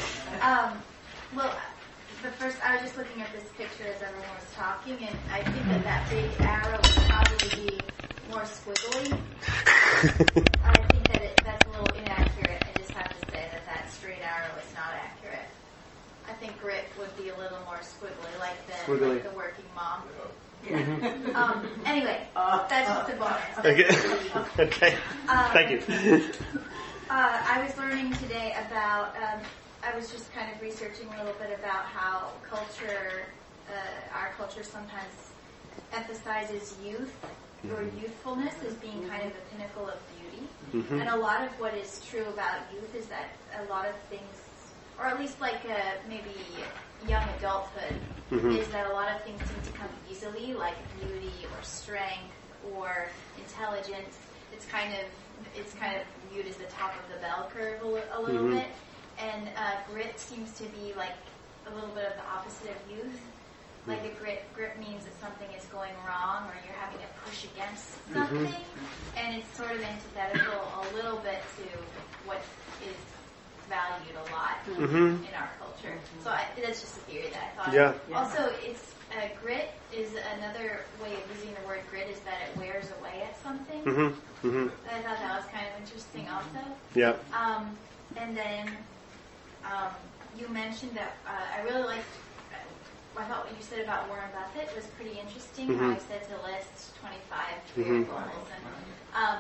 But first, I was just looking at this picture as everyone was talking, and I think that big arrow would probably be more squiggly. I think that's a little inaccurate. I just have to say that straight arrow is not accurate. I think grit would be a little more squiggly, like the working mom. Yeah. Anyway, that's just a bonus. Okay. Thank you. I was learning today about, I was just kind of researching a little bit about how our culture sometimes emphasizes youth or youthfulness as being kind of the pinnacle of beauty. Mm-hmm. And a lot of what is true about youth is that a lot of things, or at least like maybe young adulthood, is that a lot of things seem to come easily, like beauty or strength or intelligence. It's kind of viewed as the top of the bell curve a little bit. And grit seems to be like a little bit of the opposite of youth. Like a grit means that something is going wrong, or you're having to push against something, and it's sort of antithetical a little bit to what is valued a lot in our culture. So that's just a theory that I thought. Yeah. Also, it's grit is another way of using the word grit is that it wears away at something. I thought that was kind of interesting also. Yeah. And then you mentioned that I really liked. I thought what you said about Warren Buffett was pretty interesting. How he said to list 25 career goals, and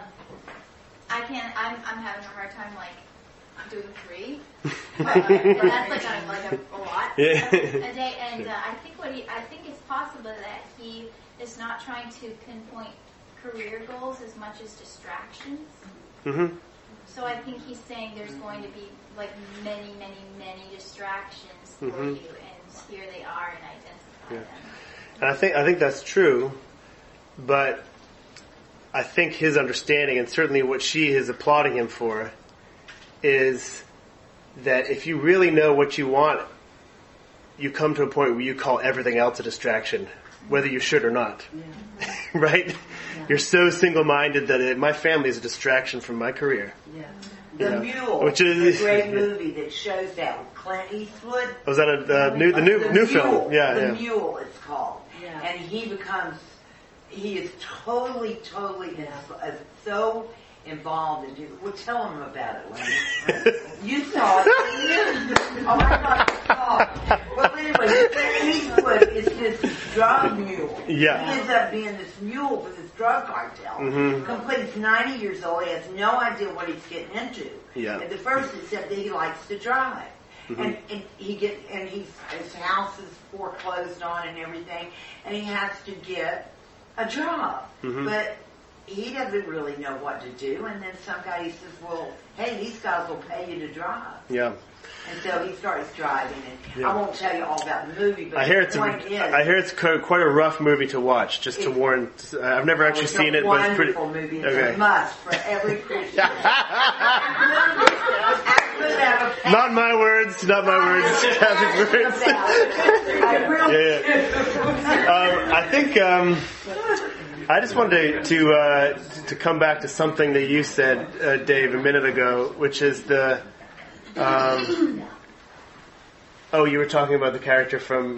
I'm having a hard time doing 3. But that's like a lot a day. And I think it's possible that he is not trying to pinpoint career goals as much as distractions. So I think he's saying there's going to be many, many, many distractions for you, and here they are, and identify them. And I think that's true. But I think his understanding, and certainly what she is applauding him for, is that if you really know what you want, you come to a point where you call everything else a distraction, whether you should or not. Yeah. Right? Yeah. You're so single-minded that my family is a distraction from my career. Yeah. The Mule, which is a great movie that shows that with Clint Eastwood. Was that the new film? Yeah, The Mule, it's called. Yeah. And he is totally so involved in it. Well, tell him about it. You saw it. Oh, I thought you saw it. Well, anyway, Clint Eastwood is this drug mule. Yeah. He ends up being this mule for this drug cartel. Mm-hmm. He's 90 years old. He has no idea what he's getting into. Yeah. At the first, it said that he likes to drive. Mm-hmm. And his house is foreclosed on and everything, and he has to get a job. Mm-hmm. But he doesn't really know what to do, and then some guy says, well, hey, these guys will pay you to drive. Yeah. And so he starts driving, and I won't tell you all about the movie, but I hear it's quite a rough movie to watch, just to warn. I've never actually seen it, but it's pretty... It's a wonderful movie. It's a must for every Christian. Not my words. Catholic words. I think I just wanted to come back to something that you said, Dave, a minute ago, which is the. You were talking about the character from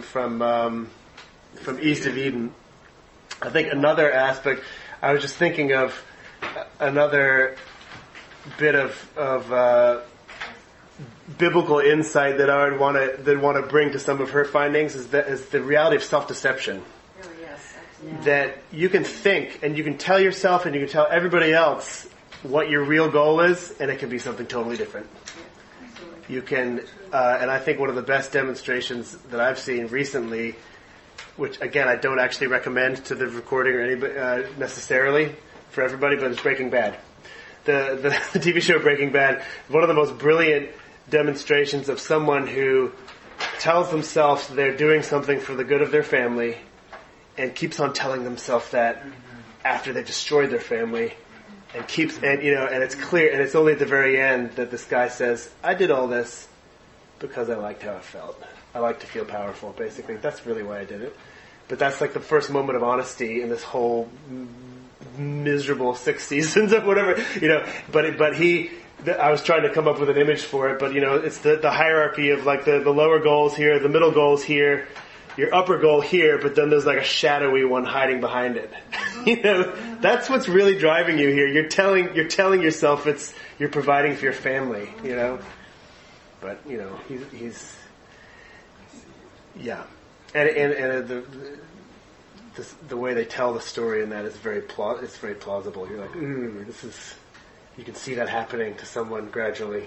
East of Eden. I think another aspect. I was just thinking of another bit of biblical insight that I would want to bring to some of her findings is the reality of self-deception. Oh, yes, absolutely. That you can think and you can tell yourself and you can tell everybody else what your real goal is, and it can be something totally different. You can, and I think one of the best demonstrations that I've seen recently, which again I don't actually recommend to the recording or anybody necessarily for everybody, but it's Breaking Bad. The TV show Breaking Bad, one of the most brilliant demonstrations of someone who tells themselves they're doing something for the good of their family and keeps on telling themselves that after they've destroyed their family, and it's clear, and it's only at the very end that this guy says, I did all this because I liked how I felt. I like to feel powerful, basically. That's really why I did it. But that's like the first moment of honesty in this whole miserable 6 seasons of whatever, but I was trying to come up with an image for it, but it's the hierarchy of like the lower goals here, the middle goals here, your upper goal here, but then there's like a shadowy one hiding behind it. That's what's really driving you here. You're telling yourself you're providing for your family, but he's yeah, and the way they tell the story in that is very plausible. You're like, you can see that happening to someone gradually,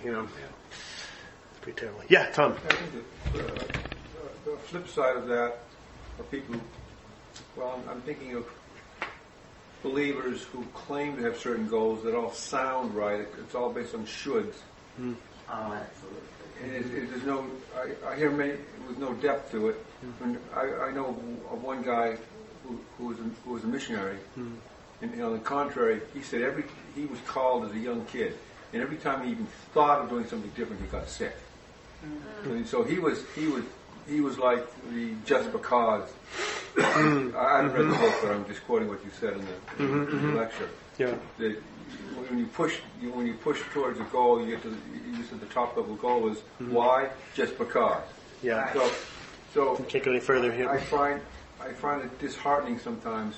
It's pretty terrible. Yeah, Tom. I think the flip side of that are people I'm thinking of believers who claim to have certain goals that all sound right. It's all based on shoulds. Oh, absolutely. And there's no, I hear with no depth to it. And I know of one guy who was a missionary. And on the contrary, he said he was called as a young kid, and every time he even thought of doing something different, he got sick. And so he was like the just because. I haven't read the book, but I'm just quoting what you said in the lecture. Yeah. That when you push towards a goal, you said the top level goal is why? Just because. Yeah. So can't go any further here. I find it disheartening sometimes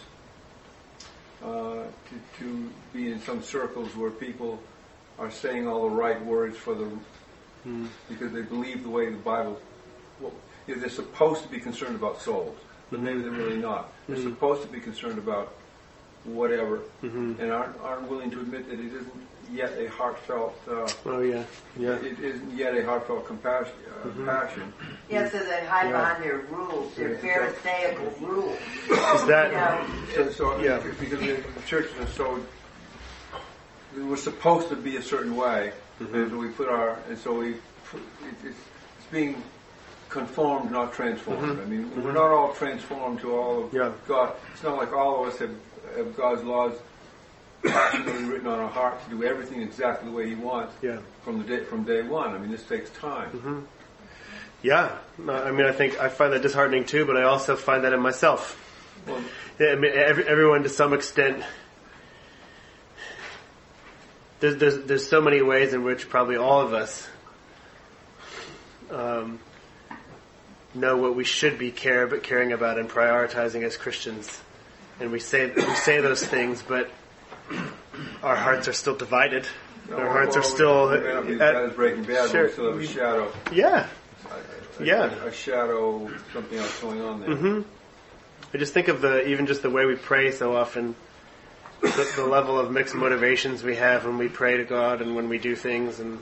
to be in some circles where people are saying all the right words for because they believe the way the Bible. Well, they're supposed to be concerned about souls, but maybe they're really not. They're supposed to be concerned about whatever, and aren't willing to admit that it isn't yet a heartfelt. It isn't yet a heartfelt compassion. Passion. Yeah, so they hide behind their rules, their pharisaical rules. Is that? Because the churches are so. We're supposed to be a certain way, and we put it's being conformed, not transformed. I mean, we're not all transformed to all of God. It's not like all of us have have God's laws passionately written on our heart to do everything exactly the way He wants from day one. I mean, this takes time. Mm-hmm. Yeah, I mean, I find that disheartening too, but I also find that in myself. Well, I mean, everyone to some extent. There's so many ways in which probably all of us know what we should be caring about and prioritizing as Christians, and we say those things, but our hearts are still divided. Our hearts are still. That is Breaking Bad. Sure. We still have a shadow. Yeah. A shadow, something else going on there. Mm-hmm. I just think of even just the way we pray so often. The level of mixed motivations we have when we pray to God and when we do things, and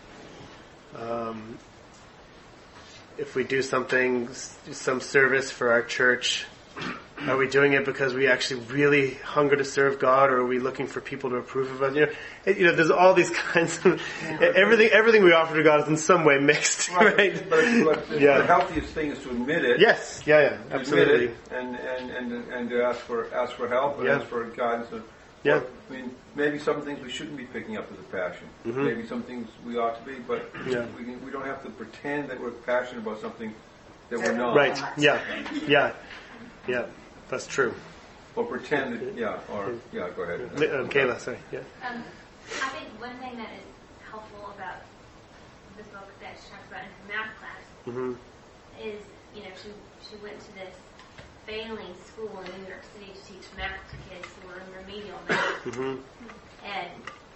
if we do some service for our church, are we doing it because we actually really hunger to serve God, or are we looking for people to approve of us? There's all these kinds of everything we offer to God is in some way mixed, right? But the healthiest thing is to admit it. Yes, absolutely. Admit it and to ask for help and ask for guidance. I mean, maybe some things we shouldn't be picking up as a passion. Mm-hmm. Maybe some things we ought to be, but we don't have to pretend that we're passionate about something that we're not. Right? Yeah. That's true. Or pretend that, go ahead. Kayla, sorry. Yeah. I think one thing that is helpful about the book that she talks about in her math class is, she went to this failing school in New York City to teach math to kids who were in remedial math. And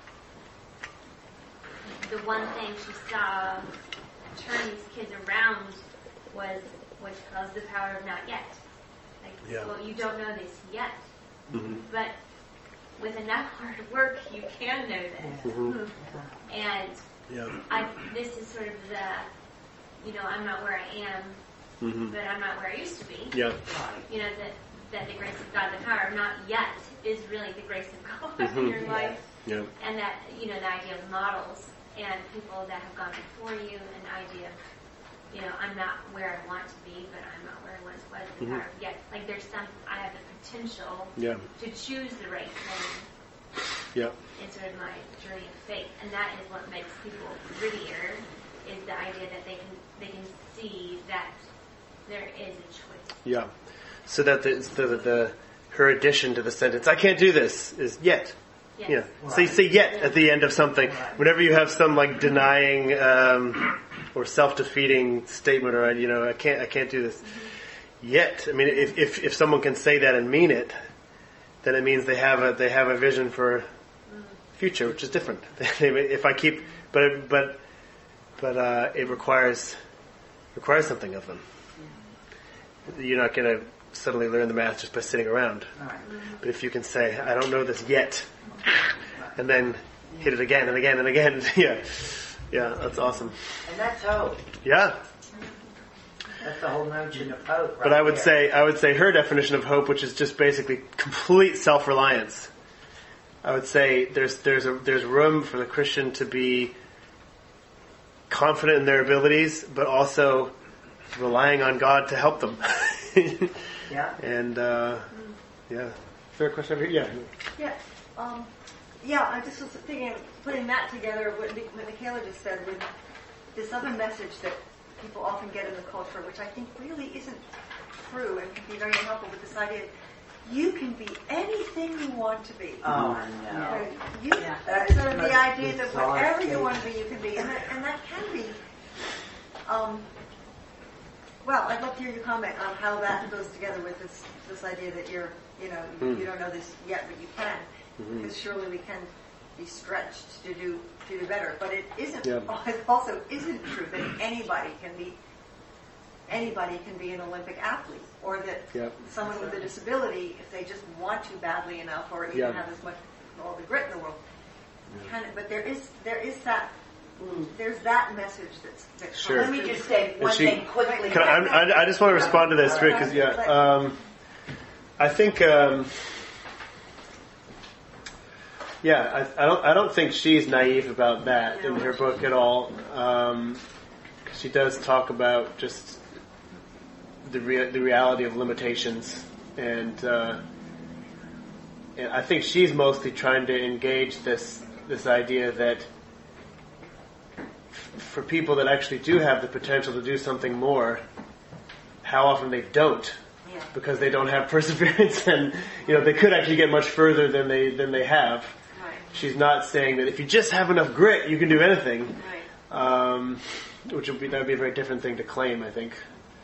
the one thing she saw turn these kids around was what's called the power of not yet. Well, you don't know this yet, but with enough hard work, you can know this. And this is sort of I'm not where I am, but I'm not where I used to be. Yeah. That the grace of God, the power of not yet, is really the grace of God in your life. Yeah. And that, the idea of models and people that have gone before you, and the idea of, I'm not where I want to be, but I'm not where I once was. The power of yet. I have the potential to choose the right thing. Yeah. In sort of my journey of faith. And that is what makes people grittier, is the idea that they can see that there is a choice. Yeah. So that her addition to the sentence, I can't do this, is yet. Yes. Yeah. Right. So you say yet at the end of something. Right. Whenever you have some denying or self-defeating statement, or I can't do this. Yet, I mean, if someone can say that and mean it, then it means they have a vision for future, which is different. If I keep, but it requires something of them. You're not going to suddenly learn the math just by sitting around. But if you can say, I don't know this yet, and then hit it again and again and again, that's awesome. And that's hope. Yeah. That's the whole notion of hope. But I would say her definition of hope, which is just basically complete self-reliance. I would say there's room for the Christian to be confident in their abilities, but also relying on God to help them. Yeah. And fair question over here. I just was thinking, putting that together, what Michaela just said, with this other message that people often get in the culture, which I think really isn't true and can be very helpful, with this idea you can be anything you want to be. Oh, no. That's sort of the idea that whatever you want to be, you can be. And that can be, I'd love to hear your comment on how that goes together with this idea that you don't know this yet, but you can. Because surely we can be stretched to do better. But it isn't. It also isn't true that anybody can be an Olympic athlete, or that someone with a disability, if they just want to badly enough, or even have as much all the grit in the world, can. But there is that. There's that message that's sure. Let me just say one thing quickly. I just want to respond to this because I think I don't think she's naive about that in her book at all. She does talk about just the reality of limitations, and I think she's mostly trying to engage this idea that for people that actually do have the potential to do something more, how often they don't, because they don't have perseverance, and they could actually get much further than they have. Right. She's not saying that if you just have enough grit, you can do anything, which that would be a very different thing to claim, I think.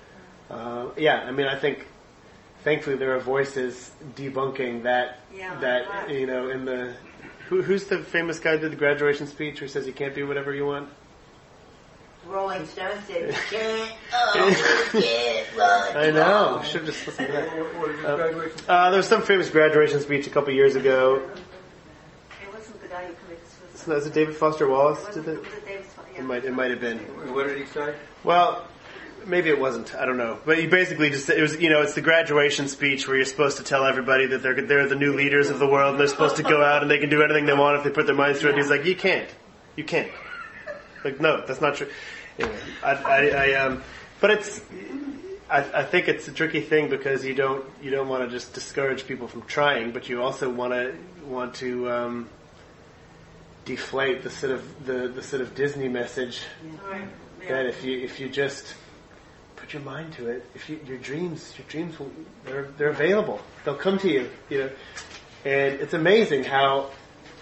I think thankfully there are voices debunking that. In the who's the famous guy who did the graduation speech who says you can't do whatever you want? Rolling Stones said, you can't get what I know. Should have just listened to that. There was some famous graduation speech a couple years ago. It wasn't the guy who committed suicide. Was it David Foster Wallace? Was it David Foster? It might have been. What did he say? Well, maybe it wasn't. I don't know. But he basically just it was it's the graduation speech where you're supposed to tell everybody that they're the new leaders of the world and they're supposed to go out and they can do anything they want if they put their minds to it. And he's like, you can't. Like, no, that's not true. Anyway, but it's. I think it's a tricky thing because you don't want to just discourage people from trying, but you also want to deflate the sort of Disney message that if you just put your mind to it, your dreams will they're available. They'll come to you, and it's amazing how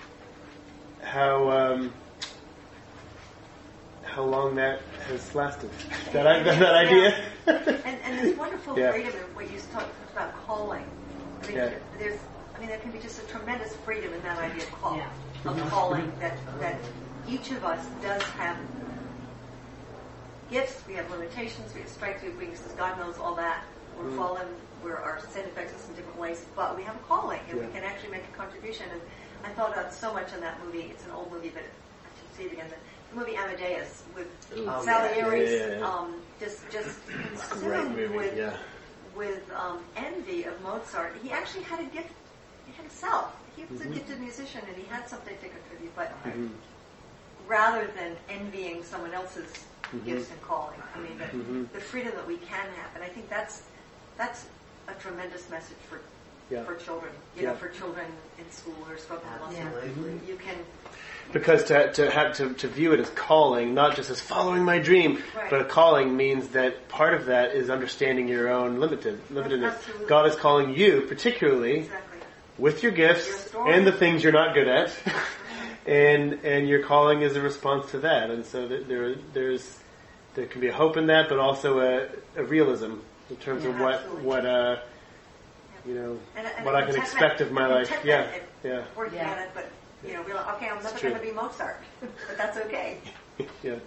long that has lasted. That idea. And there's wonderful freedom in what you talked about calling. I mean, there can be just a tremendous freedom in that idea of calling. That each of us does have gifts. We have limitations. We have strengths. We have weaknesses. God knows all that. We're fallen. Our sin affects us in different ways, but we have a calling, and we can actually make a contribution. And I thought about so much in that movie. It's an old movie, but I should see it again. The movie Amadeus with Salieri's just consumed with envy of Mozart. He actually had a gift himself. He was a gifted musician and he had something to contribute, but rather than envying someone else's gifts and calling, I mean the freedom that we can have, and I think that's a tremendous message for children. For children in school or spoken Muslim. You can. Because to view it as calling, not just as following my dream, but a calling means that part of that is understanding your own limitedness. Absolutely. God is calling you, particularly, with your gifts and the things you're not good at, and your calling is a response to that. And so there can be a hope in that, but also a realism in terms of what I can expect of my life. Working at it, but. Be like, okay, I'm never going to be Mozart, but that's okay. I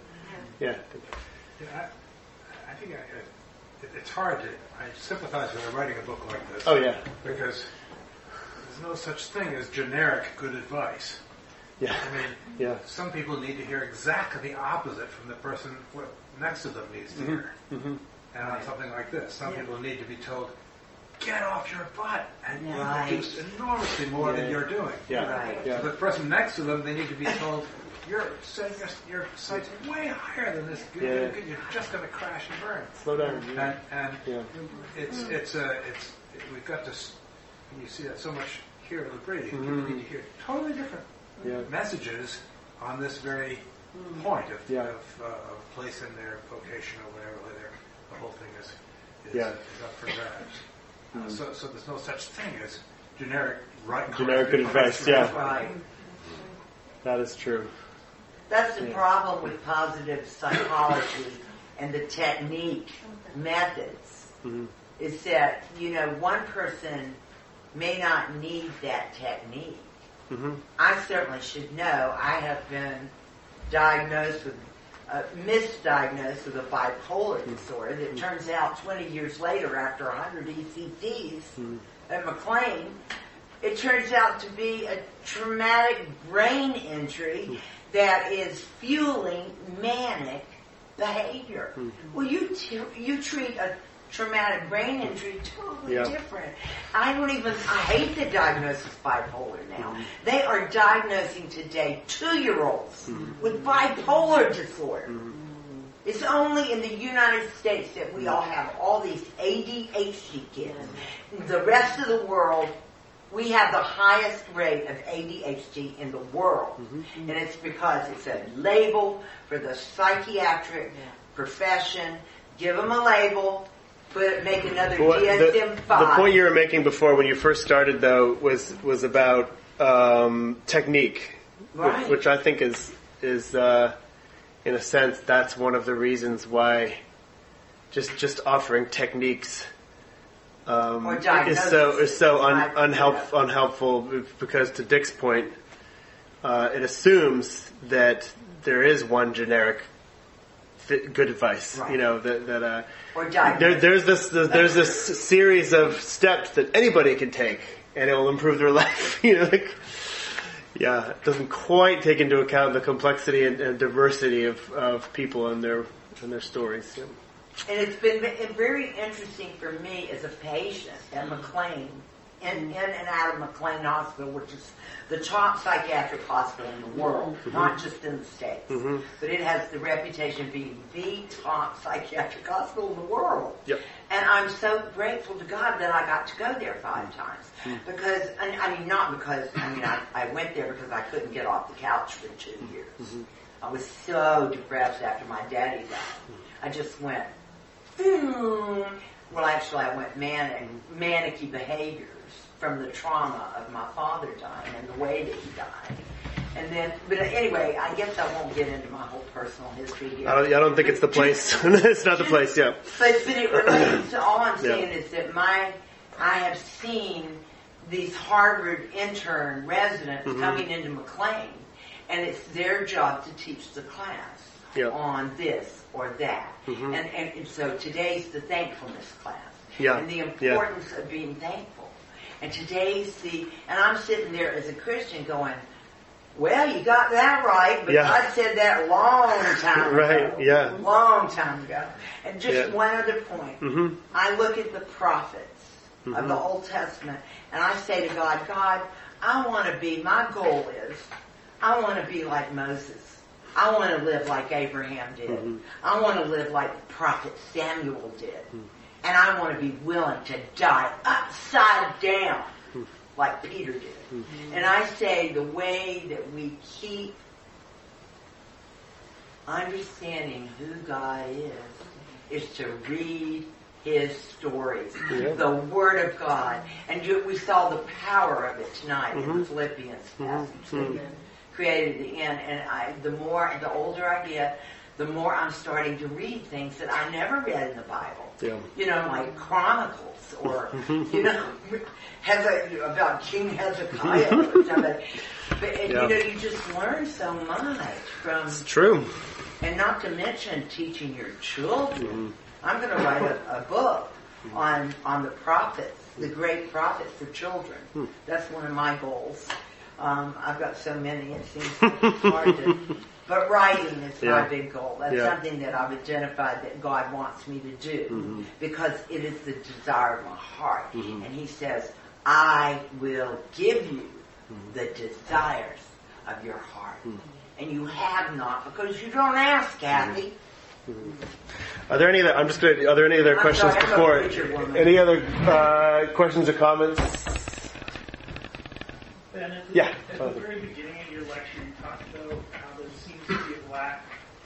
think it's hard I sympathize with writing a book like this. Oh, yeah. Because there's no such thing as generic good advice. Yeah. I mean, some people need to hear exactly the opposite from the person next to them needs to hear. And on something like this, some people need to be told, get off your butt and you produce enormously more than you're doing. So the person next to them, they need to be told, you're setting your sights way higher than this. You're just going to crash and burn. Slow down. And it's we've got this. And you see that so much here with Brady. People need to hear totally different messages on this very point of place in their vocation or whatever. The whole thing is up for grabs. So there's no such thing as generic good advice. That is true. That's the problem with positive psychology and the technique methods. Is that one person may not need that technique. I certainly should know. I have been misdiagnosed with a bipolar disorder that turns out 20 years later, after 100 ECTs at McLean, it turns out to be a traumatic brain injury that is fueling manic behavior. Well, you treat a traumatic brain injury totally different. I hate the diagnosis bipolar now. They are diagnosing today 2-year-olds with bipolar disorder. It's only in the United States that we all have all these ADHD kids. The rest of the world We have the highest rate of ADHD in the world. And it's because it's a label for the psychiatric profession. Give them a label, make another DSM-5. The point you were making before when you first started, though, was about technique, right. which I think is in a sense, that's one of the reasons why just offering techniques is so unhelpful, because to Dick's point, it assumes that there is one generic good advice. Right. You know that or there's this series of steps that anybody can take, and it will improve their life. You know, it doesn't quite take into account the complexity and diversity of people and their stories. Yeah. And it's been very interesting for me as a patient at McLean, in and out of McLean Hospital, which is the top psychiatric hospital in the world, not just in the States. But it has the reputation of being the top psychiatric hospital in the world. Yep. And I'm so grateful to God that I got to go there 5 times. Because, I went there because I couldn't get off the couch for 2 years. I was so depressed after my daddy died. I just went, well, actually I went manic-y behaviors from the trauma of my father dying and the way that he died. And then, but anyway, I guess I won't get into my whole personal history here. I don't think it's the place. It's not the place, yeah. But it relates to, all I'm saying is that I have seen these Harvard intern residents coming into McLean, and it's their job to teach the class on this or that. And so today's the thankfulness class. And the importance of being thankful. And and I'm sitting there as a Christian going, well, you got that right, but God said that long time ago. Long time ago. And just one other point. I look at the prophets of the Old Testament, and I say to God, my goal is, I want to be like Moses. I want to live like Abraham did. I want to live like the prophet Samuel did. And I want to be willing to die upside down like Peter did. And I say the way that we keep understanding who God is to read His stories, the Word of God. And we saw the power of it tonight in the Philippians passage that created at the end. And the older I get, the more I'm starting to read things that I never read in the Bible. You know, like Chronicles or, about King Hezekiah or something. But, you just learn so much from... It's true. And not to mention teaching your children. I'm going to write a book on the prophets, the great prophets for children. That's one of my goals. I've got so many, it seems hard to... But writing is my big goal. That's something that I've identified that God wants me to do because it is the desire of my heart. And He says, I will give you the desires of your heart. And you have not because you don't ask, Kathy. Are there any other questions before? Any other questions or comments? Ben, at the very beginning of your lecture, you talked about how there seems to be a lack.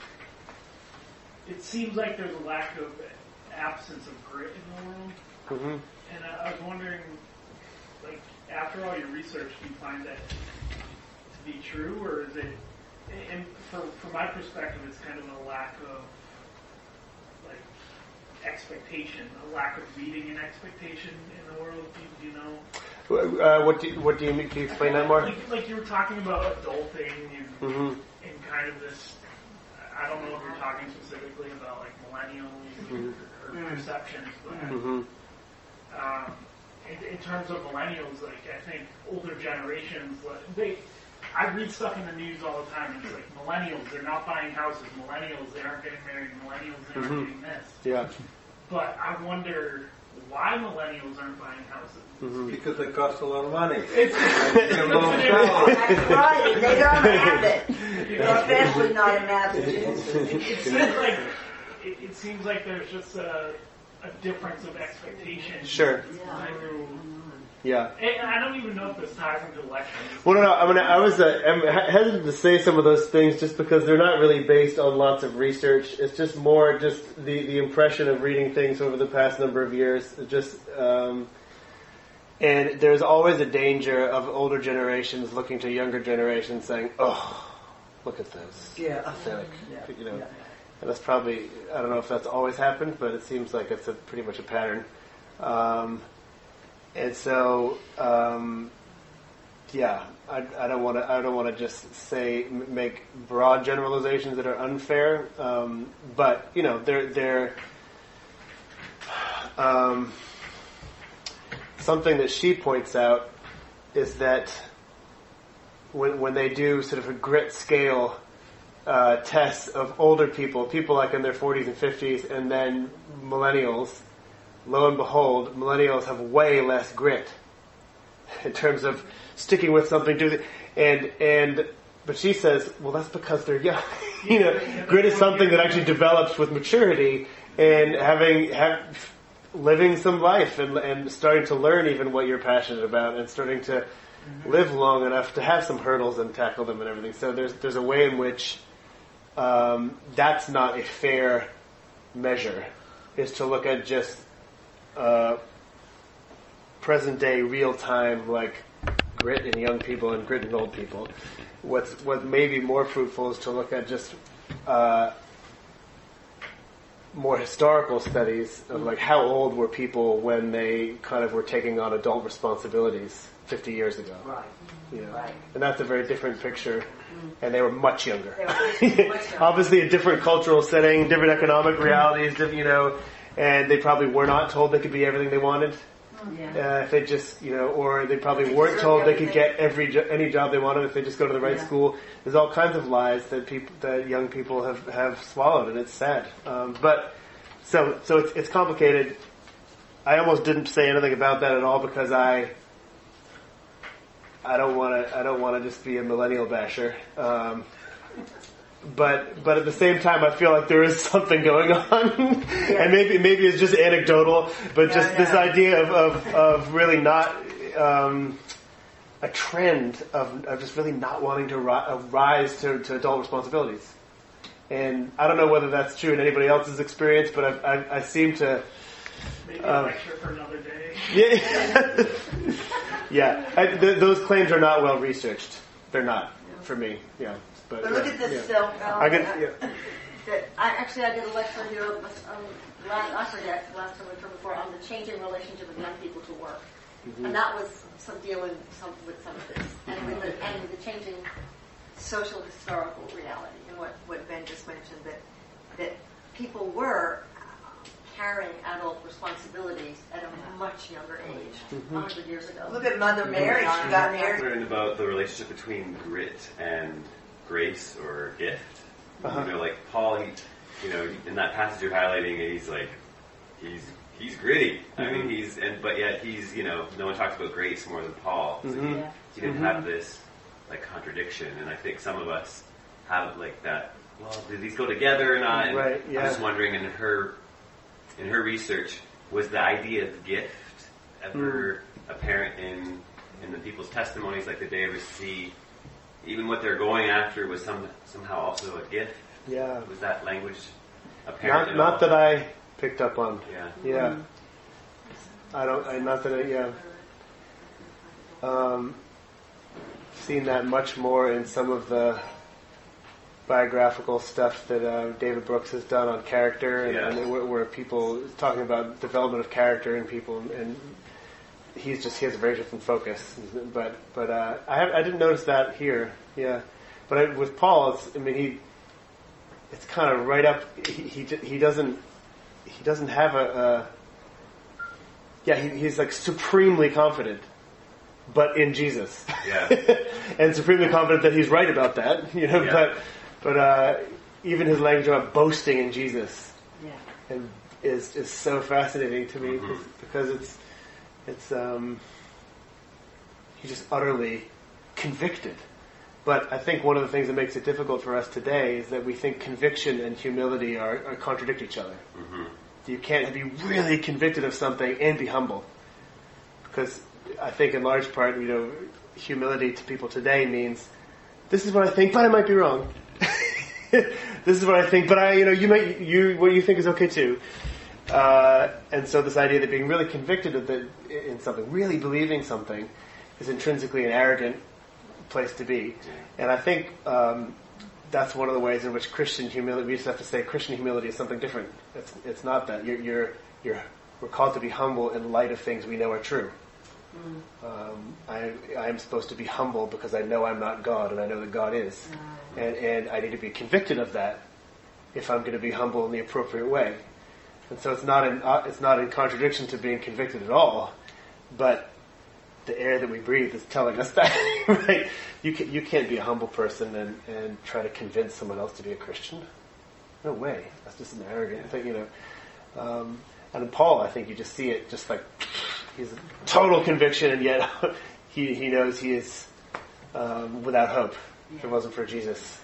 It seems like there's a lack of absence of grit in the world. And I was wondering, like, after all your research, do you find that to be true, or is it? And from my perspective, it's kind of a lack of expectation, a lack of reading and expectation in the world. Do you know? What do you mean? Can you explain that more? Like you were talking about adulting and kind of this. I don't know if you're talking specifically about like millennials or perceptions, but in terms of millennials, like I think older generations, I read stuff in the news all the time. It's like millennials, they're not buying houses. Millennials, they aren't getting married. Millennials, they aren't doing this. Yeah. But I wonder why millennials aren't buying houses. Because they cost a lot of money. That's right. They don't have it. Especially not in Massachusetts. It seems like there's just a difference of expectation. Sure. Yeah. And I don't even know if this ties into election. Well, no. I'm hesitant to say some of those things just because they're not really based on lots of research. It's just more just the impression of reading things over the past number of years. And there's always a danger of older generations looking to younger generations saying, "Oh, look at this." Yeah. Like, and that's probably, I don't know if that's always happened, but it seems like it's pretty much a pattern. And so, I don't want to just make broad generalizations that are unfair. But they're something that she points out is that when they do sort of a grit scale tests of older people like in their 40s and 50s, and then millennials, lo and behold, millennials have way less grit in terms of sticking with something. But she says, well, that's because they're young. Grit is something that actually develops with maturity and living some life and starting to learn even what you're passionate about and starting to live long enough to have some hurdles and tackle them and everything. So there's a way in which that's not a fair measure, is to look at just present day, real time, like grit in young people and grit in old people. What may be more fruitful is to look at just more historical studies of like how old were people when they kind of were taking on adult responsibilities 50 years ago. Right. Right. And that's a very different picture. And they were much younger. Obviously a different cultural setting, different economic realities, and they probably were not told they could be everything they wanted. If they just, or they probably weren't told they could get any job they wanted if they just go to the right school. There's all kinds of lies that young people have swallowed, and it's sad. But so it's complicated. I almost didn't say anything about that at all because I don't want to just be a millennial basher. But at the same time, I feel like there is something going on, and maybe it's just anecdotal, but this idea of really not a trend of just really not wanting to rise to adult responsibilities. And I don't know whether that's true in anybody else's experience, but I seem to. Maybe a lecture for another day. Those claims are not well researched. They're not for me. Yeah. But look at this self. I did a lecture here last time or before on the changing relationship of young people to work, and that was dealing with some of this, and with the changing social historical reality, and what Ben just mentioned that people were carrying adult responsibilities at a much younger age, 100 years ago. Look at Mother Mary; she got married. Learned about the relationship between grit and grace or gift. Like Paul, in that passage you're highlighting, he's like, he's gritty. I mean, but yet he's, no one talks about grace more than Paul. So he didn't have this like contradiction, and I think some of us have like that. Well, do these go together or not? And I'm just wondering, in her research, was the idea of gift ever apparent in the people's testimonies? Like, did they ever see even what they're going after was somehow also a gift? Yeah. Was that language apparent? Not that I picked up on. Yeah. Seen that much more in some of the biographical stuff that David Brooks has done on character, and where people talking about development of character in people, and he has a very different focus. But I didn't notice that here. Yeah, but with Paul, it's kind of right up. He doesn't have he's like supremely confident, but in Jesus. Yeah. And supremely confident that he's right about that. But even his language about boasting in Jesus, and is so fascinating to me because it's he's just utterly convicted. But I think one of the things that makes it difficult for us today is that we think conviction and humility are contradict each other. You can't be really convicted of something and be humble, because I think in large part, humility to people today means, this is what I think, but I might be wrong. This is what I think, but what you think is okay too. And so this idea that being really convicted in something, really believing something, is intrinsically an arrogant place to be. And I think that's one of the ways in which Christian humility, we just have to say Christian humility is something different. It's not that. We're called to be humble in light of things we know are true. I am supposed to be humble because I know I'm not God and I know that God is. And I need to be convicted of that if I'm going to be humble in the appropriate way. And so it's not in contradiction to being convicted at all, but the air that we breathe is telling us that, right? You can't be a humble person and try to convince someone else to be a Christian. No way. That's just an arrogant thing, And in Paul, I think you just see it just like he's a total conviction, and yet he knows he is without hope if it wasn't for Jesus.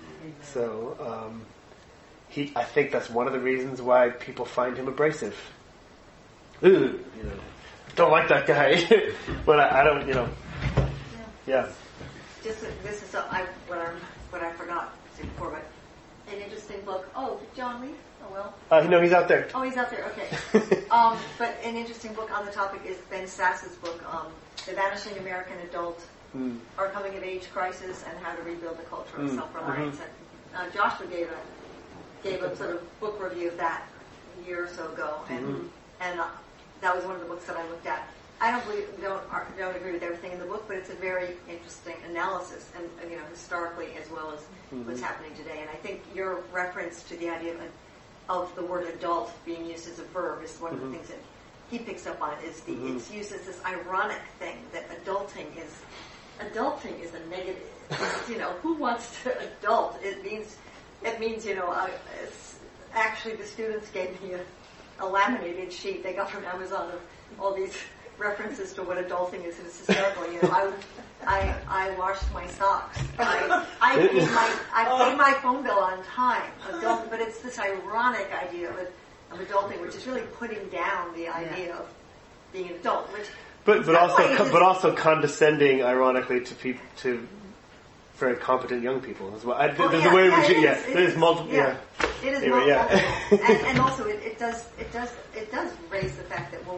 So I think that's one of the reasons why people find him abrasive. Ooh, don't like that guy. But I don't, Yeah. Just this is what I forgot to say before, but an interesting book. Oh, did John leave? Oh well. No, he's out there. Oh, he's out there. Okay. But an interesting book on the topic is Ben Sass's book, "The Vanishing American Adult: Our Coming of Age Crisis and How to Rebuild the Culture of Self-Reliance." And Joshua gave a sort of book review of that a year or so ago, and that was one of the books that I looked at. I don't agree with everything in the book, but it's a very interesting analysis, and historically as well as what's happening today. And I think your reference to the idea of the word adult being used as a verb is one of the things that he picks up on. It's used as this ironic thing that adulting is a negative. Who wants to adult? It means actually the students gave me a laminated sheet they got from Amazon of all these references to what adulting is, and it's hysterical. I washed my socks. I paid my phone bill on time. But it's this ironic idea of adulting, which is really putting down the idea of being an adult. But also condescending, ironically, to very competent young people as well. There's a way in which there's multiple. Yeah. It is multiple, and also it does raise the fact that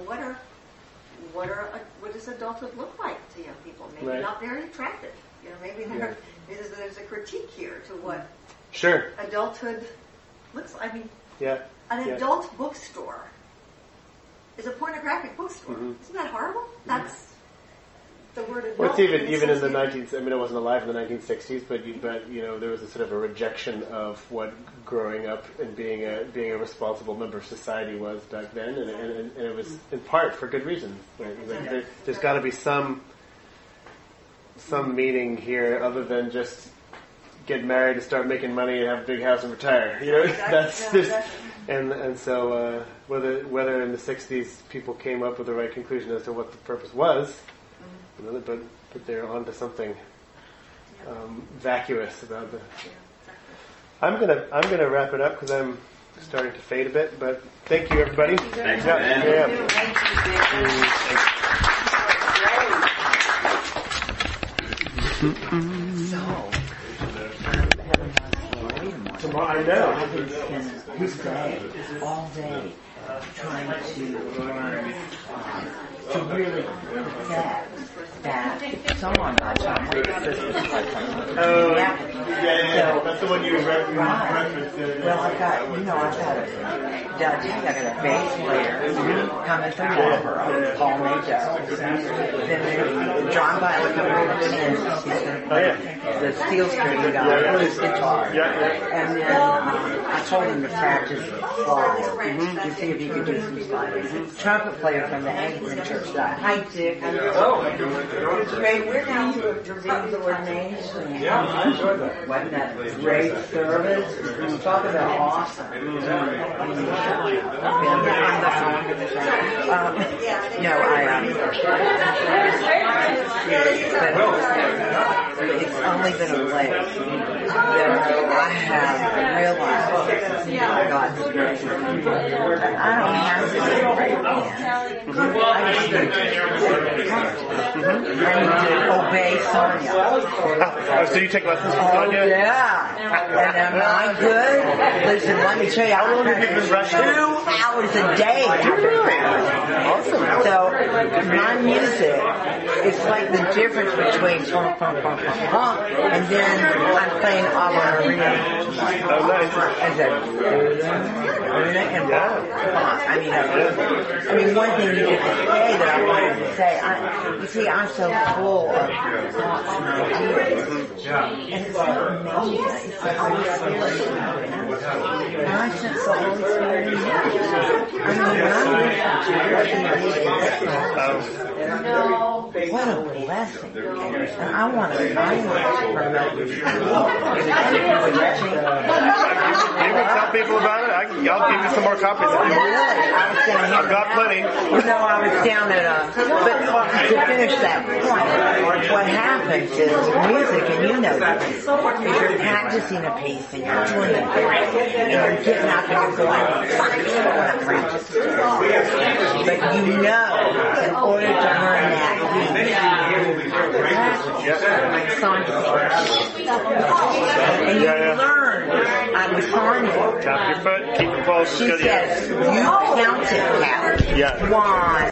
what does adulthood look like to young people? Maybe not very attractive. Maybe there's a critique here to what adulthood looks like. I mean, an adult bookstore is a pornographic bookstore. Isn't that horrible? That's the word adult. Well, it's even in the 19th. I mean, I wasn't alive in the 1960s, but there was a sort of a rejection of what growing up and being a responsible member of society was back then, and it was in part for good reasons. Right? There's got to be some meaning here other than just get married and start making money and have a big house and retire. And so whether in the 60s people came up with the right conclusion as to what the purpose was. But they're onto something vacuous about the. I'm gonna wrap it up because I'm starting to fade a bit. But thank you, everybody. Thanks, Tomorrow, I know. All day trying to learn to really get that someone got something. That's the one you referenced. Well, I've got a bass player coming from Marlboro, Paul Nato. Then John Violet coming in, the steel string guy with his guitar. And then I told him to practice slide to see if he could do some sliding. Trumpet player from the Anglican Church. Hi, Dick. Great. We're down to reading the ordination. Yeah, I enjoyed that. Wasn't that great service? Talk about awesome. It's only been a place. I have realized God's grace. I don't have to be right now. I just need to obey Sonia. So you take lessons from Sonia? Yeah. And am I good? Listen, let me tell you, how long have you been rushing? 2 hours a day. Awesome. So my music, it's like the difference between funk, and then I'm playing Ave Maria. Oh, nice. I mean, one thing you didn't say that I wanted to say, you see, I'm so full of thoughts and ideas. And it's so amazing. It's the Holy Spirit. And I sense the Holy Spirit in me. I mean, when I'm what a blessing. And I want to promote you. You can tell people about it. I'll give you some more copies if you want. I've got plenty. I was down at but to finish that point, what happens is music, and you know this, is you're practicing a piece and you're doing it, and you're getting up and you're going, fuck, I want to practice today. But you know, in order to learn that piece, and you learn. I was Sonia. Tap your foot, keep it close. She says, you count it, Kathy. Yeah. 1.